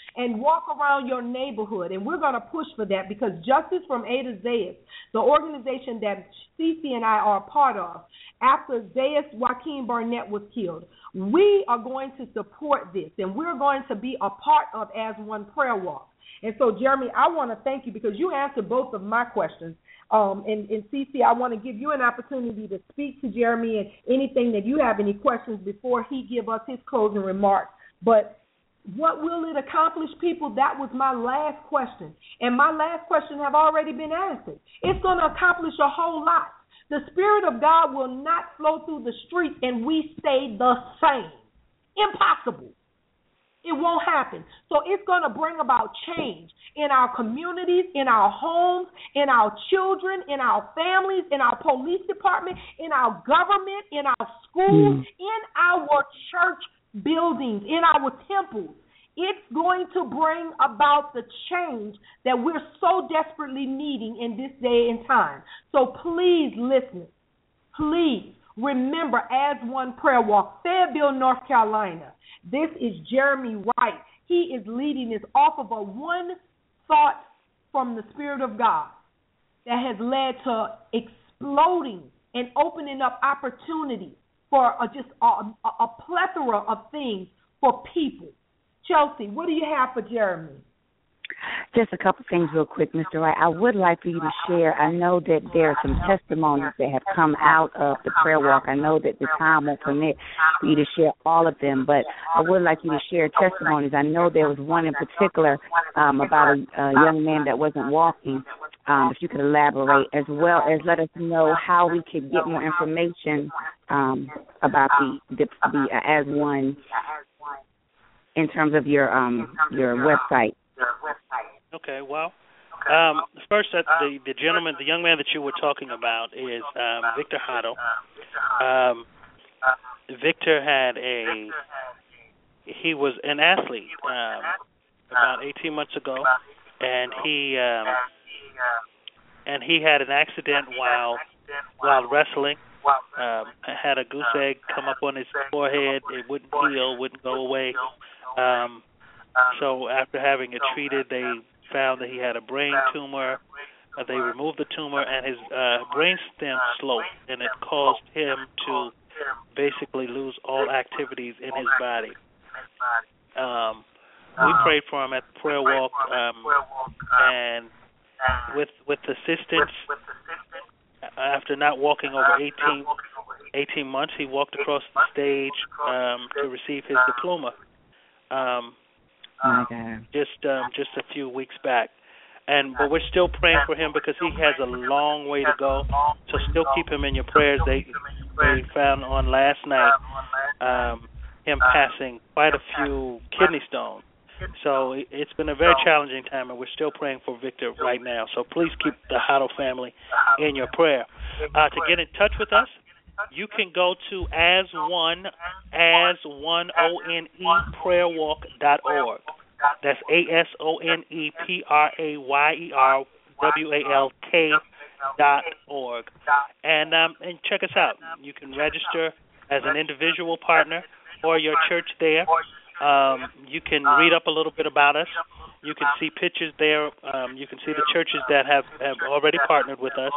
and walk around your neighborhood. And we're going to push for that because Justice from A to Zayas, the organization that Cece and I are a part of, after Zayas Joaquin Barnett was killed, we are going to support this, and we're going to be a part of As One Prayer Walk. And so, Jeremy, I want to thank you because you answered both of my questions. And Cece, I want to give you an opportunity to speak to Jeremy and anything that you have any questions before he give us his closing remarks. But what will it accomplish, people? That was my last question. And my last question have already been answered. It's going to accomplish a whole lot. The Spirit of God will not flow through the streets and we stay the same. Impossible. It won't happen. So it's going to bring about change in our communities, in our homes, in our children, in our families, in our police department, in our government, in our schools, in our church buildings, in our temples. It's going to bring about the change that we're so desperately needing in this day and time. So please, listeners, please remember As One Prayer Walk, Fayetteville, North Carolina. This is Jeremy Wright. He is leading this off of a one thought from the Spirit of God that has led to exploding and opening up opportunities for just a plethora of things for people. Chelsea, what do you have for Jeremy? Just a couple things real quick, Mr. Wright. I would like for you to share, I know that there are some testimonies that have come out of the prayer walk. I know that the time won't permit for you to share all of them, but I would like you to share testimonies. I know there was one in particular about a young man that wasn't walking. If you could elaborate, as well as let us know how we could get more information about the As One in terms of your website. Okay, well, first, the gentleman, the young man that you were talking about is Victor Hotto. Victor he was an athlete about 18 months ago, and he had an accident while wrestling. Had a goose egg come up on his forehead. It wouldn't heal, wouldn't go away. So after having it treated, they found that he had a brain tumor. They removed the tumor, and his brain stem sloped, and it caused him to basically lose all activities in his body. We prayed for him at the prayer walk, and with assistance, after not walking over 18 months, he walked across the stage to receive his diploma. Just a few weeks back, but we're still praying for him because he has a long way to go. So still keep him in your prayers. They found on last night him passing quite a few kidney stones. So it's been a very challenging time, and we're still praying for Victor right now. So please keep the Hotto family in your prayer. To get in touch with us, you can go to AsOnePrayerWalk.org. That's AsOnePrayerWalk.org. And check us out. You can register as an individual partner or your church there. You can read up a little bit about us. You can see pictures there. You can see the churches that have already partnered with us.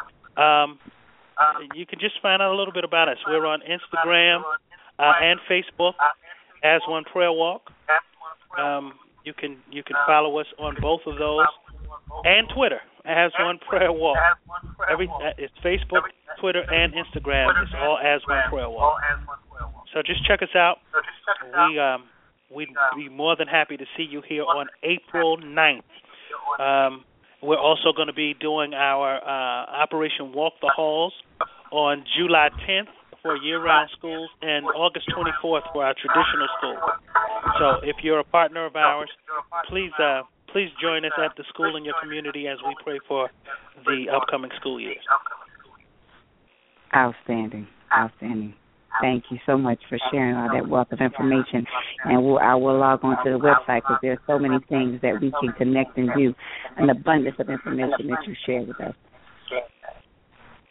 You can just find out a little bit about us. We're on Instagram and Facebook As One Prayer Walk. You can follow us on both of those, and Twitter As One Prayer Walk. It's Facebook, Twitter, and Instagram. It's all As One Prayer Walk. So just check us out. We'd be more than happy to see you here on April 9th. We're also going to be doing our Operation Walk the Halls on July 10th for year-round schools and August 24th for our traditional school. So if you're a partner of ours, please join us at the school in your community as we pray for the upcoming school years. Outstanding. Thank you so much for sharing all that wealth of information. And I will log on to the website because there are so many things that we can connect and do, an abundance of information that you share with us.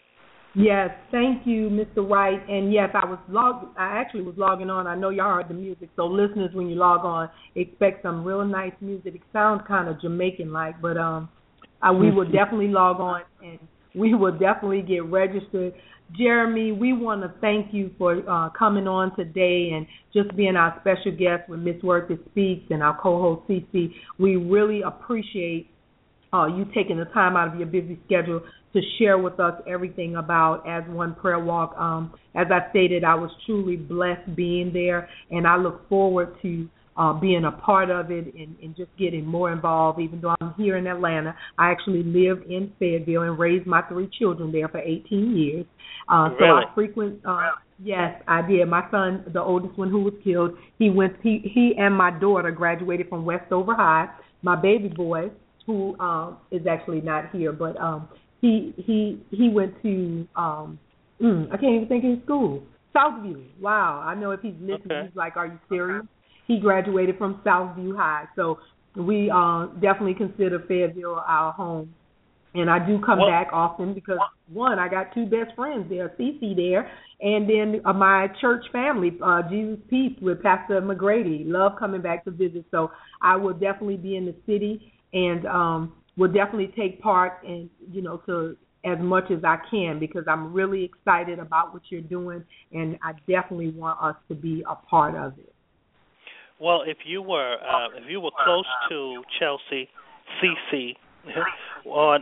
Yes, thank you, Mr. Wright. And yes, I actually was logging on. I know y'all heard the music, so listeners, when you log on, expect some real nice music. It sounds kind of Jamaican-like, but we will definitely log on and we will definitely get registered. Jeremy, we want to thank you for coming on today and just being our special guest with Miss Worth It Speaks and our co-host CC. We really appreciate you taking the time out of your busy schedule to share with us everything about As One Prayer Walk. As I stated, I was truly blessed being there, and I look forward to being a part of it and just getting more involved. Even though I'm here in Atlanta, I actually lived in Fayetteville and raised my 3 children there for 18 years. Really? So I frequent. Yes, I did. My son, the oldest one who was killed, he and my daughter graduated from Westover High. My baby boy, who is actually not here, but he went to I can't even think of his school. Southview. Wow. I know if he's listening, he's like, "Are you serious?" He graduated from Southview High. So we definitely consider Fayetteville our home. And I do come back often because, one, I got 2 best friends there, Cece there, and then my church family, Jesus Peace with Pastor McGrady. Love coming back to visit. So I will definitely be in the city and will definitely take part in, to as much as I can because I'm really excited about what you're doing, and I definitely want us to be a part of it. Well, if you were close to Chelsea, CC, on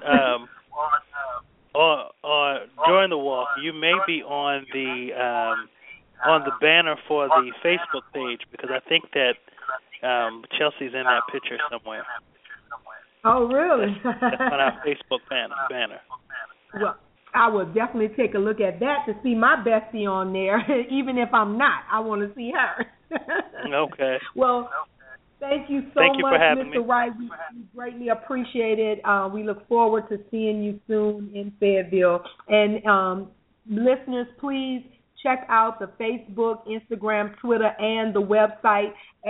or during the walk, you may be on the banner for the Facebook page because I think that Chelsea's in that picture somewhere. Oh, really? That's on our Facebook banner. Well, I will definitely take a look at that to see my bestie on there. Even if I'm not, I want to see her. Okay. Well, thank you so much, Mr. Wright. We greatly appreciate it. We look forward to seeing you soon in Fayetteville. And listeners, please check out the Facebook, Instagram, Twitter, and the website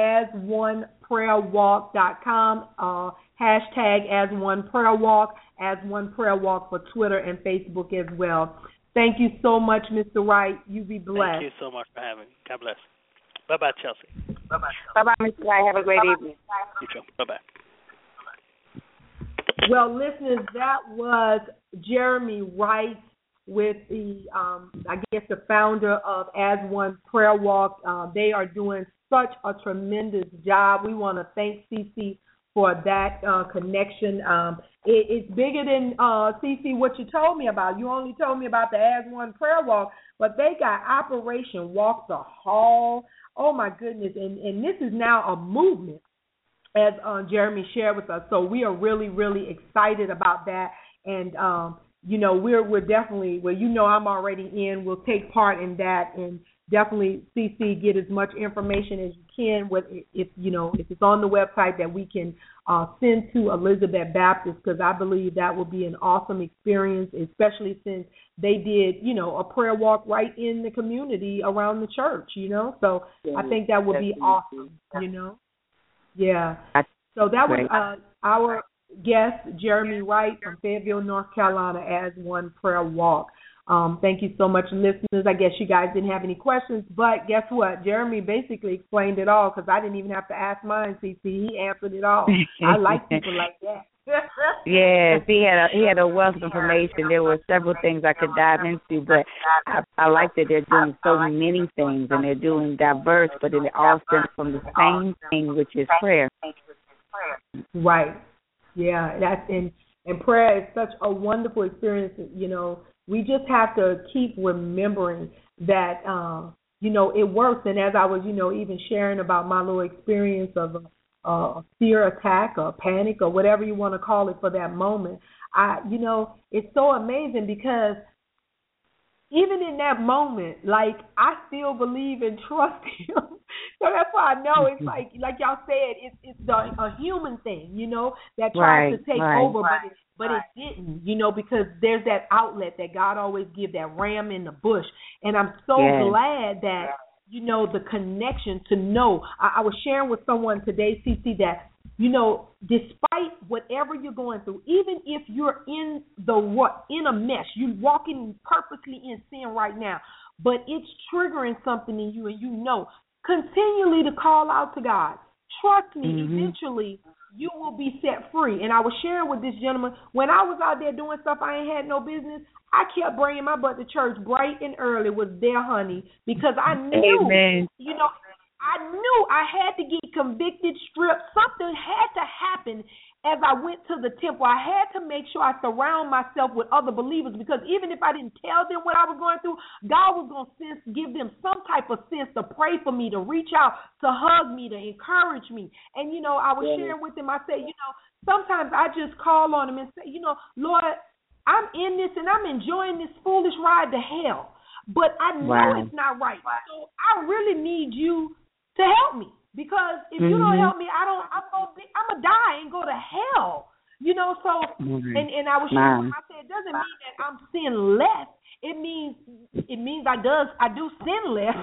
AsOnePrayerWalk.com. Hashtag #AsOnePrayerWalk, #AsOnePrayerWalk for Twitter and Facebook as well. Thank you so much, Mr. Wright. You be blessed. Thank you so much for having me. God bless. Bye-bye, Chelsea. Bye-bye, Mr. Wright. Have a great evening. You too. Bye-bye. Well, listeners, that was Jeremy Wright with the founder of As One Prayer Walk. They are doing such a tremendous job. We want to thank CC for that connection. It's bigger than, CC, what you told me about. You only told me about the As One Prayer Walk, but they got Operation Walk the Hall. Oh, my goodness. And this is now a movement, as Jeremy shared with us. So we are really, really excited about that. And, we're definitely, I'm already in. We'll take part in that and definitely, CC, get as much information as you can. If it's on the website that we can send to Elizabeth Baptist, because I believe that will be an awesome experience, especially since they did, a prayer walk right in the community around the church, So I think that would be awesome, Yeah. So that was our guest, Jeremy Wright from Fayetteville, North Carolina, As One Prayer Walk. Thank you so much, listeners. I guess you guys didn't have any questions, but guess what? Jeremy basically explained it all because I didn't even have to ask mine, CC. He answered it all. I like people like that. Yes, he had a wealth of information. There were several things I could dive into, but I like that they're doing so many things and they're doing diverse, but it all stems from the same thing, which is prayer. Right. Yeah, and prayer is such a wonderful experience. We just have to keep remembering that, it works. And as I was, even sharing about my little experience of a fear attack or panic or whatever you want to call it for that moment, it's so amazing because even in that moment, I still believe and trust him. So that's why I know it's like y'all said, it's a human thing, that tries to take over, but it didn't, because there's that outlet that God always gives, that ram in the bush. And I'm so glad that, the connection to know. I was sharing with someone today, CC, that despite whatever you're going through, even if you're in a mess, you're walking purposely in sin right now, but it's triggering something in you, and continually to call out to God. Trust me, eventually you will be set free. And I was sharing with this gentleman, when I was out there doing stuff I ain't had no business, I kept bringing my butt to church bright and early, was there, honey, because I knew, Amen. I knew I had to get convicted, stripped. Something had to happen as I went to the temple. I had to make sure I surround myself with other believers, because even if I didn't tell them what I was going through, God was going to give them some type of sense to pray for me, to reach out, to hug me, to encourage me. And, I was sharing with them, I said, sometimes I just call on them and say, Lord, I'm in this and I'm enjoying this foolish ride to hell, but I know it's not right. So I really need you to help me, because if you don't help me, I'm gonna die and go to hell. So and I was sharing, I said, it doesn't mean that I'm sin less. It means I do sin less.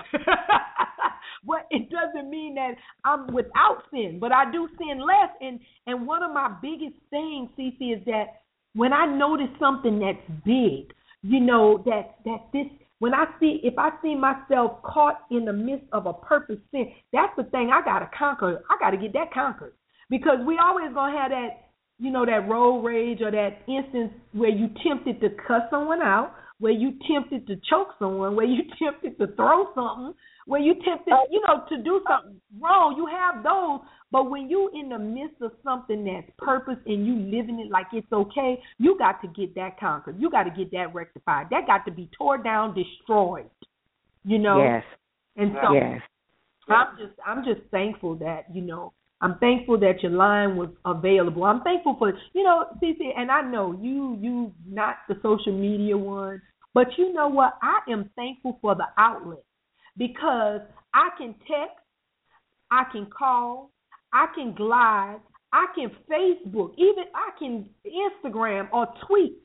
But it doesn't mean that I'm without sin, but I do sin less. And one of my biggest things, Cece, is that when I notice something that's big, that this, if I see myself caught in the midst of a purpose sin, that's the thing I got to conquer. I got to get that conquered, because we always going to have that, that road rage, or that instance where you tempted to cuss someone out, where you tempted to choke someone, where you tempted to throw something, where you tempted, to do something wrong. You have those. But when you in the midst of something that's purpose and you living it like it's okay, you got to get that conquered. You got to get that rectified. That got to be torn down, destroyed. Yes. And so I'm just thankful that, I'm thankful that your line was available. I'm thankful for, Cece, and I know you not the social media one, but you know what? I am thankful for the outlet, because I can text, I can call, I can glide, I can Facebook, even I can Instagram or tweet.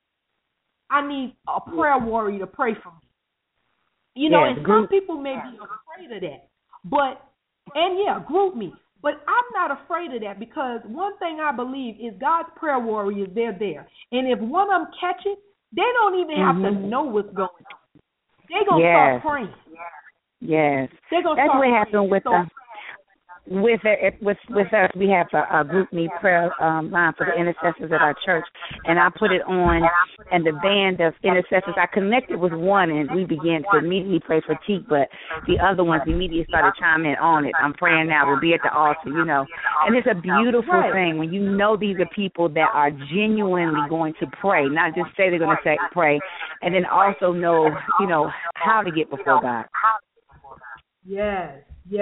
I need a prayer warrior to pray for me. And some people may be afraid of that. Group me. But I'm not afraid of that, because one thing I believe is God's prayer warriors, they're there. And if one of them catch it, they don't even have to know what's going on. They're going to start praying. Yes. That's what happened with us. With us, we have a group me prayer line for the intercessors at our church, and I put it on, and the band of intercessors, I connected with one, and we began to immediately pray for Teak, but the other ones immediately started chiming in on it. I'm praying now. We'll be at the altar, And it's a beautiful thing when you know these are people that are genuinely going to pray, not just say they're going to pray, and then also know, how to get before God. Yes.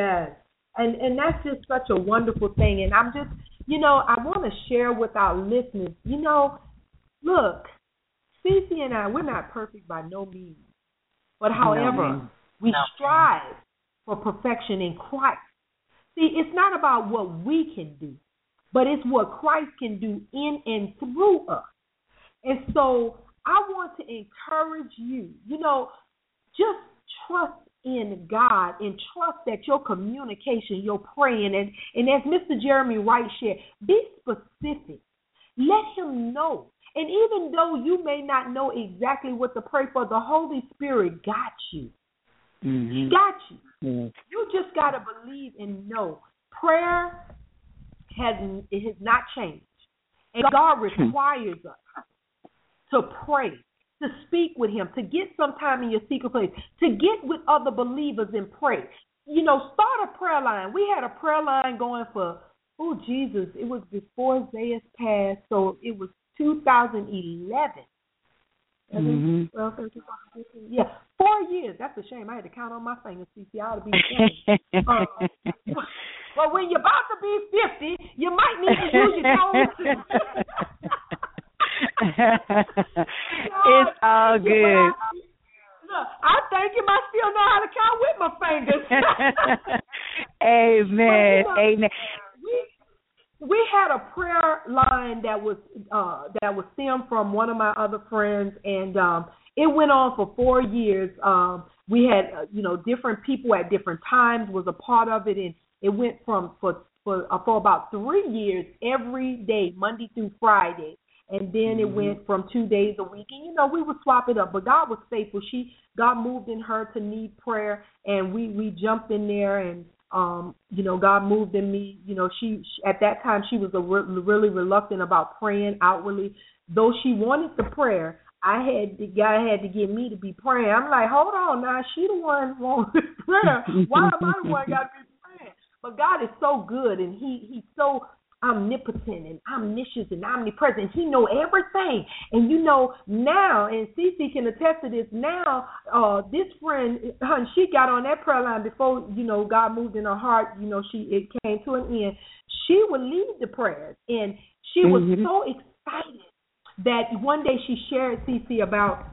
And that's just such a wonderful thing. And I'm just, I want to share with our listeners, look, Cece and I, we're not perfect by no means. But however, we strive for perfection in Christ. See, it's not about what we can do, but it's what Christ can do in and through us. And so I want to encourage you, just trust in God and trust that your communication, your praying, and as Mr. Jeremy Wright shared, be specific. Let him know. And even though you may not know exactly what to pray for, the Holy Spirit got you. He got you. You just got to believe and know. Prayer has not changed. And God requires us to pray, to speak with him, to get some time in your secret place, to get with other believers and pray. Start a prayer line. We had a prayer line going for, it was before Zayas passed, so it was 2011. 12, 13, 14, 15, 4 years. That's a shame. I had to count on my fingers, CC. I ought to be 20. But when you're about to be 50, you might need to use your toes. It's all good. Look, I think him. I still know how to count with my fingers. Amen. Amen. We had a prayer line that was stemmed from one of my other friends, and it went on for 4 years. We had different people at different times was a part of it, and it went for for about 3 years, every day, Monday through Friday. And then it went from 2 days a week. And, we would swap it up. But God was faithful. God moved in her to need prayer, and we jumped in there, and, God moved in me. She at that time, she was really reluctant about praying outwardly. Though she wanted the prayer, God had to get me to be praying. I'm like, hold on now. She the one wanting prayer. Why am I the one got to be praying? But God is so good, and He's so omnipotent and omniscient and omnipresent. He know everything. And now, and Cece can attest to this, now this friend, she got on that prayer line before, God moved in her heart, it came to an end. She would lead the prayers, and she was so excited that one day she shared, Cece, about,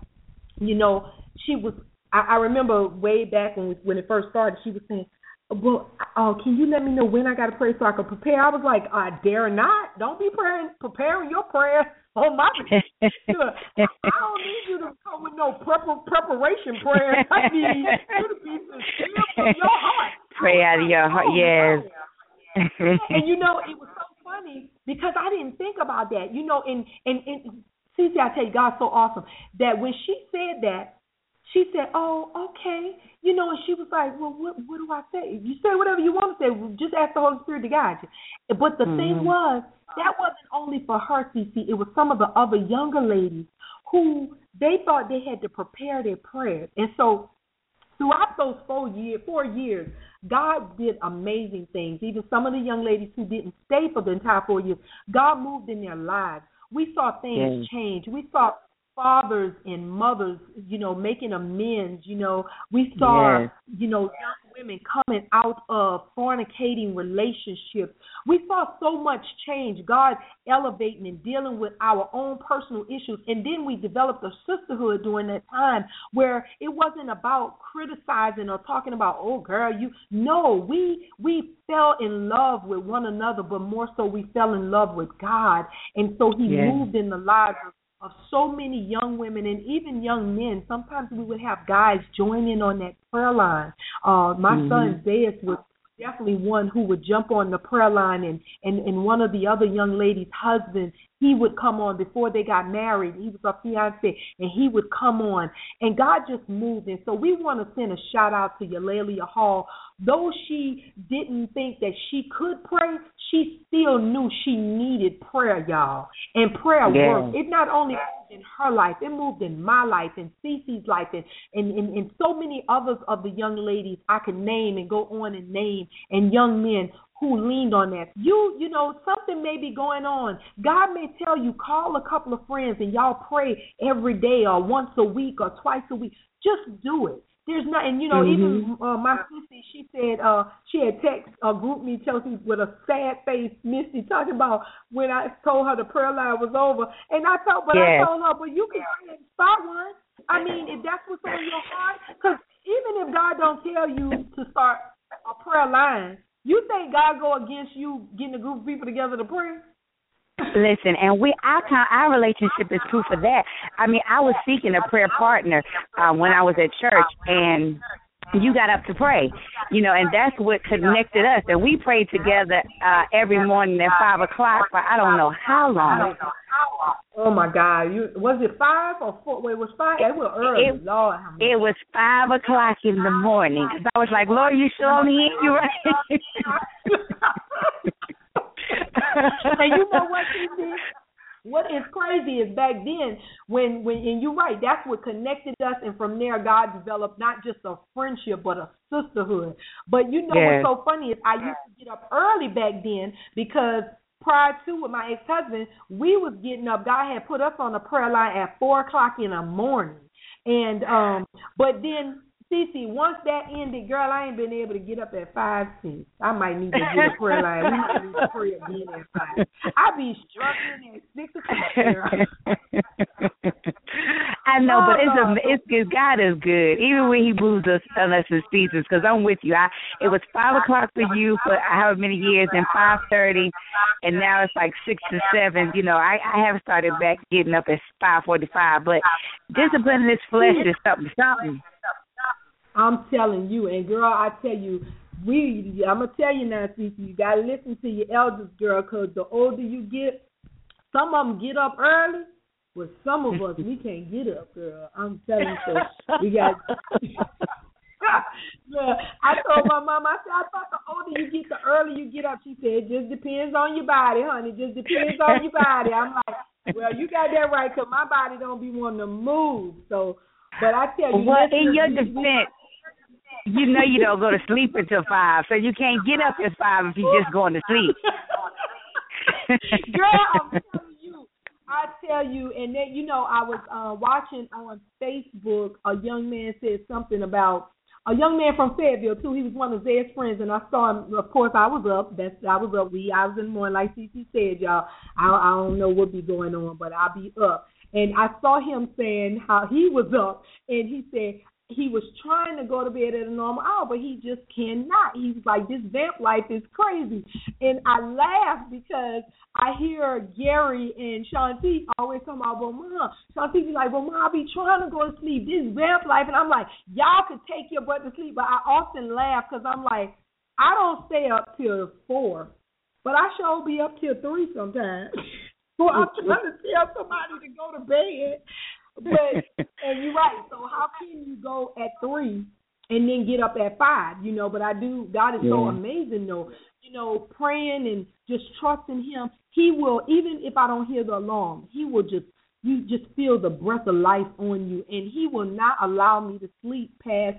she was, I remember way back when it first started, she was saying, well, can you let me know when I got to pray so I can prepare? I was like, I dare not. Don't be preparing your prayers on my I don't need you to come with no preparation prayers. I need you to be sincere from your heart. Pray out of your heart, yes. And, it was so funny because I didn't think about that, and Cece, I tell you, God's so awesome that when she said that, she said, oh, okay. And she was like, well, what do I say? You say whatever you want to say. Just ask the Holy Spirit to guide you. But the thing was, that wasn't only for her, Cece. It was some of the other younger ladies who they thought they had to prepare their prayers. And so throughout those 4 years, God did amazing things. Even some of the young ladies who didn't stay for the entire 4 years, God moved in their lives. We saw things change. We saw fathers and mothers, making amends. We saw, young women coming out of fornicating relationships. We saw so much change, God elevating and dealing with our own personal issues. And then we developed a sisterhood during that time where it wasn't about criticizing or talking about, oh, girl, we fell in love with one another, but more so we fell in love with God. And so He moved in the lives of so many young women and even young men. Sometimes we would have guys join in on that prayer line. My son Zayas was definitely one who would jump on the prayer line, and one of the other young ladies' husbands, he would come on before they got married. He was a fiance, and he would come on. And God just moved. And so we want to send a shout out to Eulalia Hall. Though she didn't think that she could pray, she still knew she needed prayer, y'all. And prayer worked. It not only moved in her life, it moved in my life, and Cece's life, and so many others of the young ladies I can name and go on and name, and young men who leaned on that. Something may be going on. God may tell you, call a couple of friends and y'all pray every day or once a week or twice a week. Just do it. There's not, and even my sister, she said she had text group me, Chelsea, with a sad face, Misty, talking about when I told her the prayer line was over, and I told her, well, you can start one. I mean, if that's what's on your heart, because even if God don't tell you to start a prayer line, you think God go against you getting a group of people together to pray? Listen, and our relationship is proof of that. I mean, I was seeking a prayer partner when I was at church, and you got up to pray, and that's what connected us. And we prayed together every morning at 5 o'clock for I don't know how long. Oh my God! Was it 5 or 4? Wait, it was 5. It was early. Lord, it was 5 o'clock in the morning. Cause I was like, Lord, you sure me? You right? And you know what, Cece? What is crazy is back then, when and you're right, that's what connected us, and from there, God developed not just a friendship, but a sisterhood. But what's so funny is I used to get up early back then because prior to with my ex-husband, we was getting up. God had put us on the prayer line at 4 o'clock in the morning. And but then, Cece, once that ended, girl, I ain't been able to get up at 5, 6. I might need to get a prayer line. We might need to pray again at 5. I be struggling at 6 o'clock. I know, but it's good. God is good, even when He moves us in pieces. Because I'm with you. It was 5 o'clock for you for however many years, and 5:30, and now it's like 6 to 7. I have started back getting up at 5:45, but disciplining this flesh is something. I'm telling you, and girl, I tell you, I'm going to tell you now, Cece, you got to listen to your elders, girl, because the older you get, some of them get up early. Well, some of us, we can't get up, girl. I'm telling you, so we got... Yeah, I told my mom, I said, I thought the older you get, the earlier you get up. She said, it just depends on your body, honey. It just depends on your body. I'm like, well, you got that right, because my body don't be wanting to move. So, but I tell you... Well, in your defense, you know you don't go to sleep until 5, so you can't get up at 5 if you're just going to sleep. Girl, I'm telling you. I tell you, and then, you know, I was watching on Facebook, a young man said something about, a young man from Fayetteville, too. He was one of Zed's friends, and I saw him. Of course, I was up. I was in the morning, like CC said, y'all. I don't know what be going on, but I'll be up. And I saw him saying how he was up, and he said he was trying to go to bed at a normal hour, but he just cannot. He was like, this vamp life is crazy. And I laughed because I hear Gary and Shanti always come out, well, Mom, Shanti be like, well, Mom, I be trying to go to sleep. This vamp life. And I'm like, y'all could take your butt to sleep. But I often laugh because I'm like, I don't stay up till 4, but I sure be up till 3 sometimes. So I'm trying to tell somebody to go to bed. But and you're right. So how can you go at 3 and then get up at 5? You know, but I do. God is so amazing, though. You know, praying and just trusting Him. He will, even if I don't hear the alarm, He will you just feel the breath of life on you, and He will not allow me to sleep past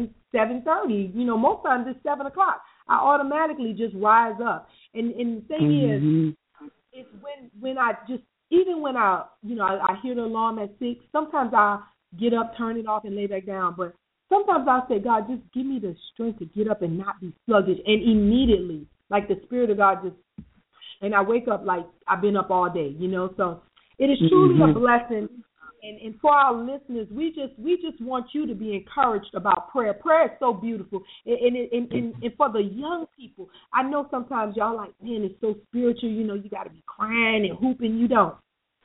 7:30. You know, most times it's 7 o'clock. I automatically just rise up, and the thing is, it's when I just. Even when I hear the alarm at 6, sometimes I get up, turn it off, and lay back down. But sometimes I say, God, just give me the strength to get up and not be sluggish. And immediately, like the Spirit of God and I wake up like I've been up all day, you know. So it is truly a blessing. And for our listeners, we just want you to be encouraged about prayer. Prayer is so beautiful. And for the young people, I know sometimes y'all like, man, it's so spiritual. You know, you got to be crying and hooping. You don't.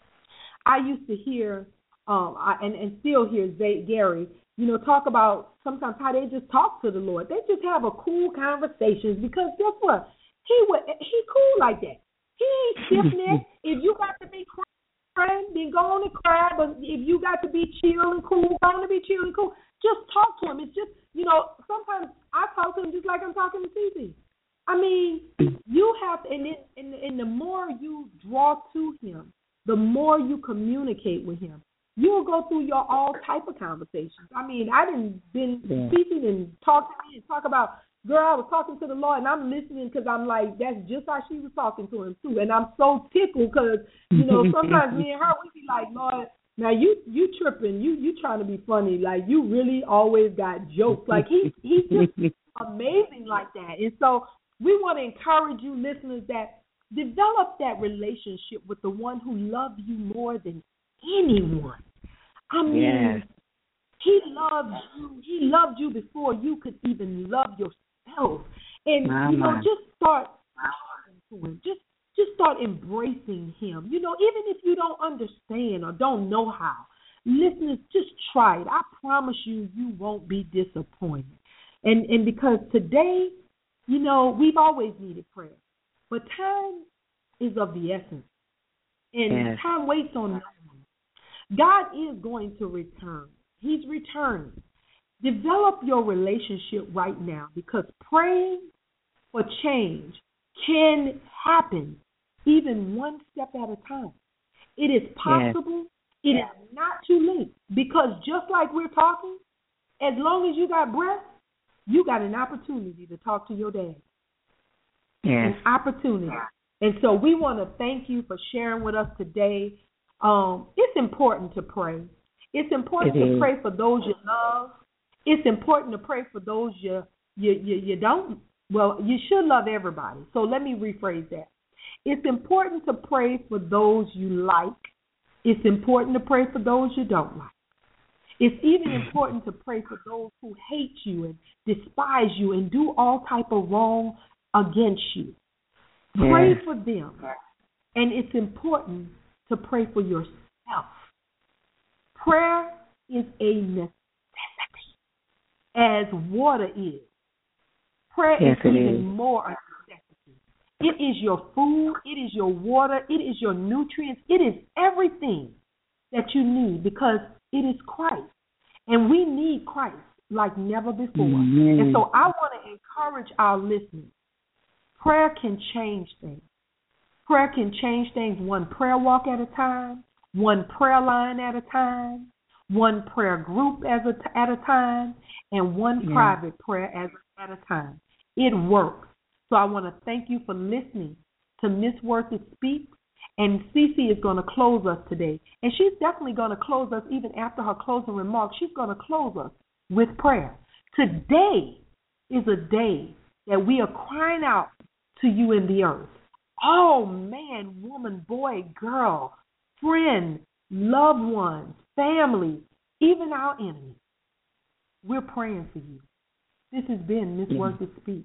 I used to hear, and still hear Gary, you know, talk about sometimes how they just talk to the Lord. They just have a cool conversations because guess what? He cool like that. He ain't stiff-necked. If you got to be crying, then go on and cry. But if you got to be chill and cool, go on and be chill and cool. Just talk to him. It's just, you know, sometimes I talk to him just like I'm talking to Cece. I mean, you have to, and the more you draw to him, the more you communicate with him. You'll go through your all type of conversations. I mean, I didn't been speaking and talk to me and talk about, girl, I was talking to the Lord, and I'm listening because I'm like, that's just how she was talking to him, too. And I'm so tickled because, you know, sometimes me and her, we be like, Lord, now you tripping. You trying to be funny. Like, you really always got jokes. Like, he's just amazing like that. And so we want to encourage you listeners that develop that relationship with the one who loves you more than anyone. I mean, he loves you. He loved you before you could even love yourself. And, you know, just start talking to him. Just start embracing him. You know, even if you don't understand or don't know how, listeners, just try it. I promise you, you won't be disappointed. And because today, you know, we've always needed prayer. But time is of the essence. And time waits on no one. God is going to return. He's returning. Develop your relationship right now because praying for change can happen even one step at a time. It is possible. It is not too late because just like we're talking, as long as you got breath, you got an opportunity to talk to your dad. An opportunity. And so we want to thank you for sharing with us today. It's important to pray. It's important to pray for those you love. It's important to pray for those you don't. Well, you should love everybody. So let me rephrase that. It's important to pray for those you like. It's important to pray for those you don't like. It's even important to pray for those who hate you and despise you and do all type of wrong against you. Pray for them. And it's important to pray for yourself. Prayer is a necessity, as water is. Prayer Yes, is it even is. more a necessity. It is your food. It is your water. It is your nutrients. It is everything that you need because it is Christ. And we need Christ like never before. Amen. And so I want to encourage our listeners. Prayer can change things. Prayer can change things one prayer walk at a time, one prayer line at a time, one prayer group at a time, and one private prayer at a time. It works. So I want to thank you for listening to Miss Worth It Speaks. And Cece is going to close us today. And she's definitely going to close us even after her closing remarks. She's going to close us with prayer. Today is a day that we are crying out to you in the earth. Oh, man, woman, boy, girl, friend, loved ones, family, even our enemies. We're praying for you. This has been Miss Worth It Speaks.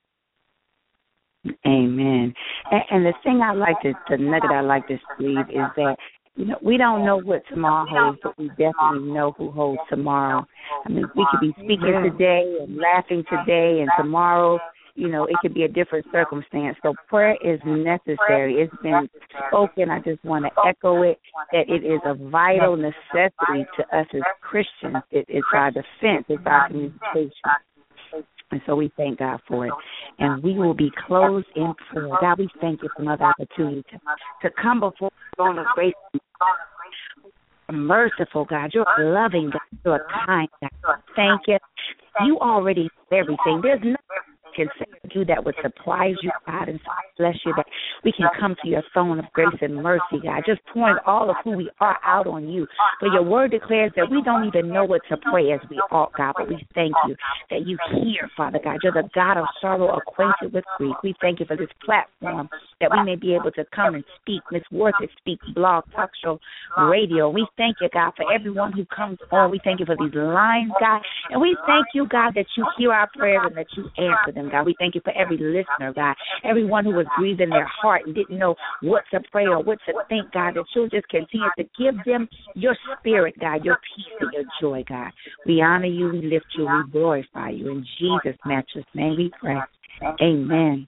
Amen. And the thing the nugget I like to leave is that, we don't know what tomorrow holds, but we definitely know who holds tomorrow. I mean, we could be speaking today and laughing today, and tomorrow, it could be a different circumstance. So prayer is necessary. It's been spoken. I just want to echo it, that it is a vital necessity to us as Christians. It's our defense. It's our communication. And so we thank God for it. And we will be closed in prayer. God, we thank you for another opportunity to come before the throne of grace. Merciful God, you're a loving God, you're a kind God. Thank you. You already know everything. There's nothing can say to you that would surprise you, God, and bless you, that we can come to your throne of grace and mercy, God, just pouring all of who we are out on you. For your word declares that we don't even know what to pray as we ought, God, but we thank you that you hear, Father God. You're the God of sorrow, acquainted with grief. We thank you for this platform that we may be able to come and speak. Miss Worth It Speaks, blog, talk show, radio. We thank you, God, for everyone who comes on. We thank you for these lines, God, and we thank you, God, that you hear our prayers and that you answer them, God. We thank you for every listener, God, everyone who was grieving their heart and didn't know what to pray or what to think, God, that you'll just continue to give them your spirit, God, your peace and your joy, God. We honor you, we lift you, we glorify you. In Jesus' matchless name we pray. Amen.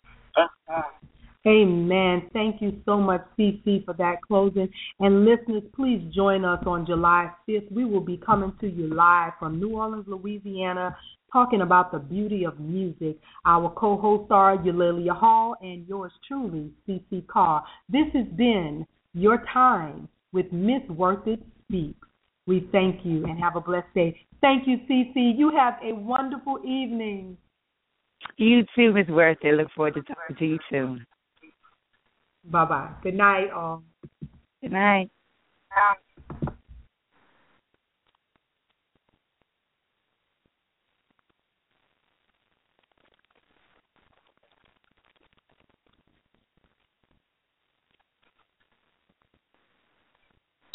Amen. Thank you so much, CC, for that closing. And listeners, please join us on July 5th. We will be coming to you live from New Orleans, Louisiana, talking about the beauty of music. Our co-hosts are Eulalia Hall and yours truly, CC Carr. This has been your time with Miss Worth It Speaks. We thank you and have a blessed day. Thank you, CC. You have a wonderful evening. You too, Miss Worth It. Look forward to talking to you soon. Bye-bye. Good night, all. Good night.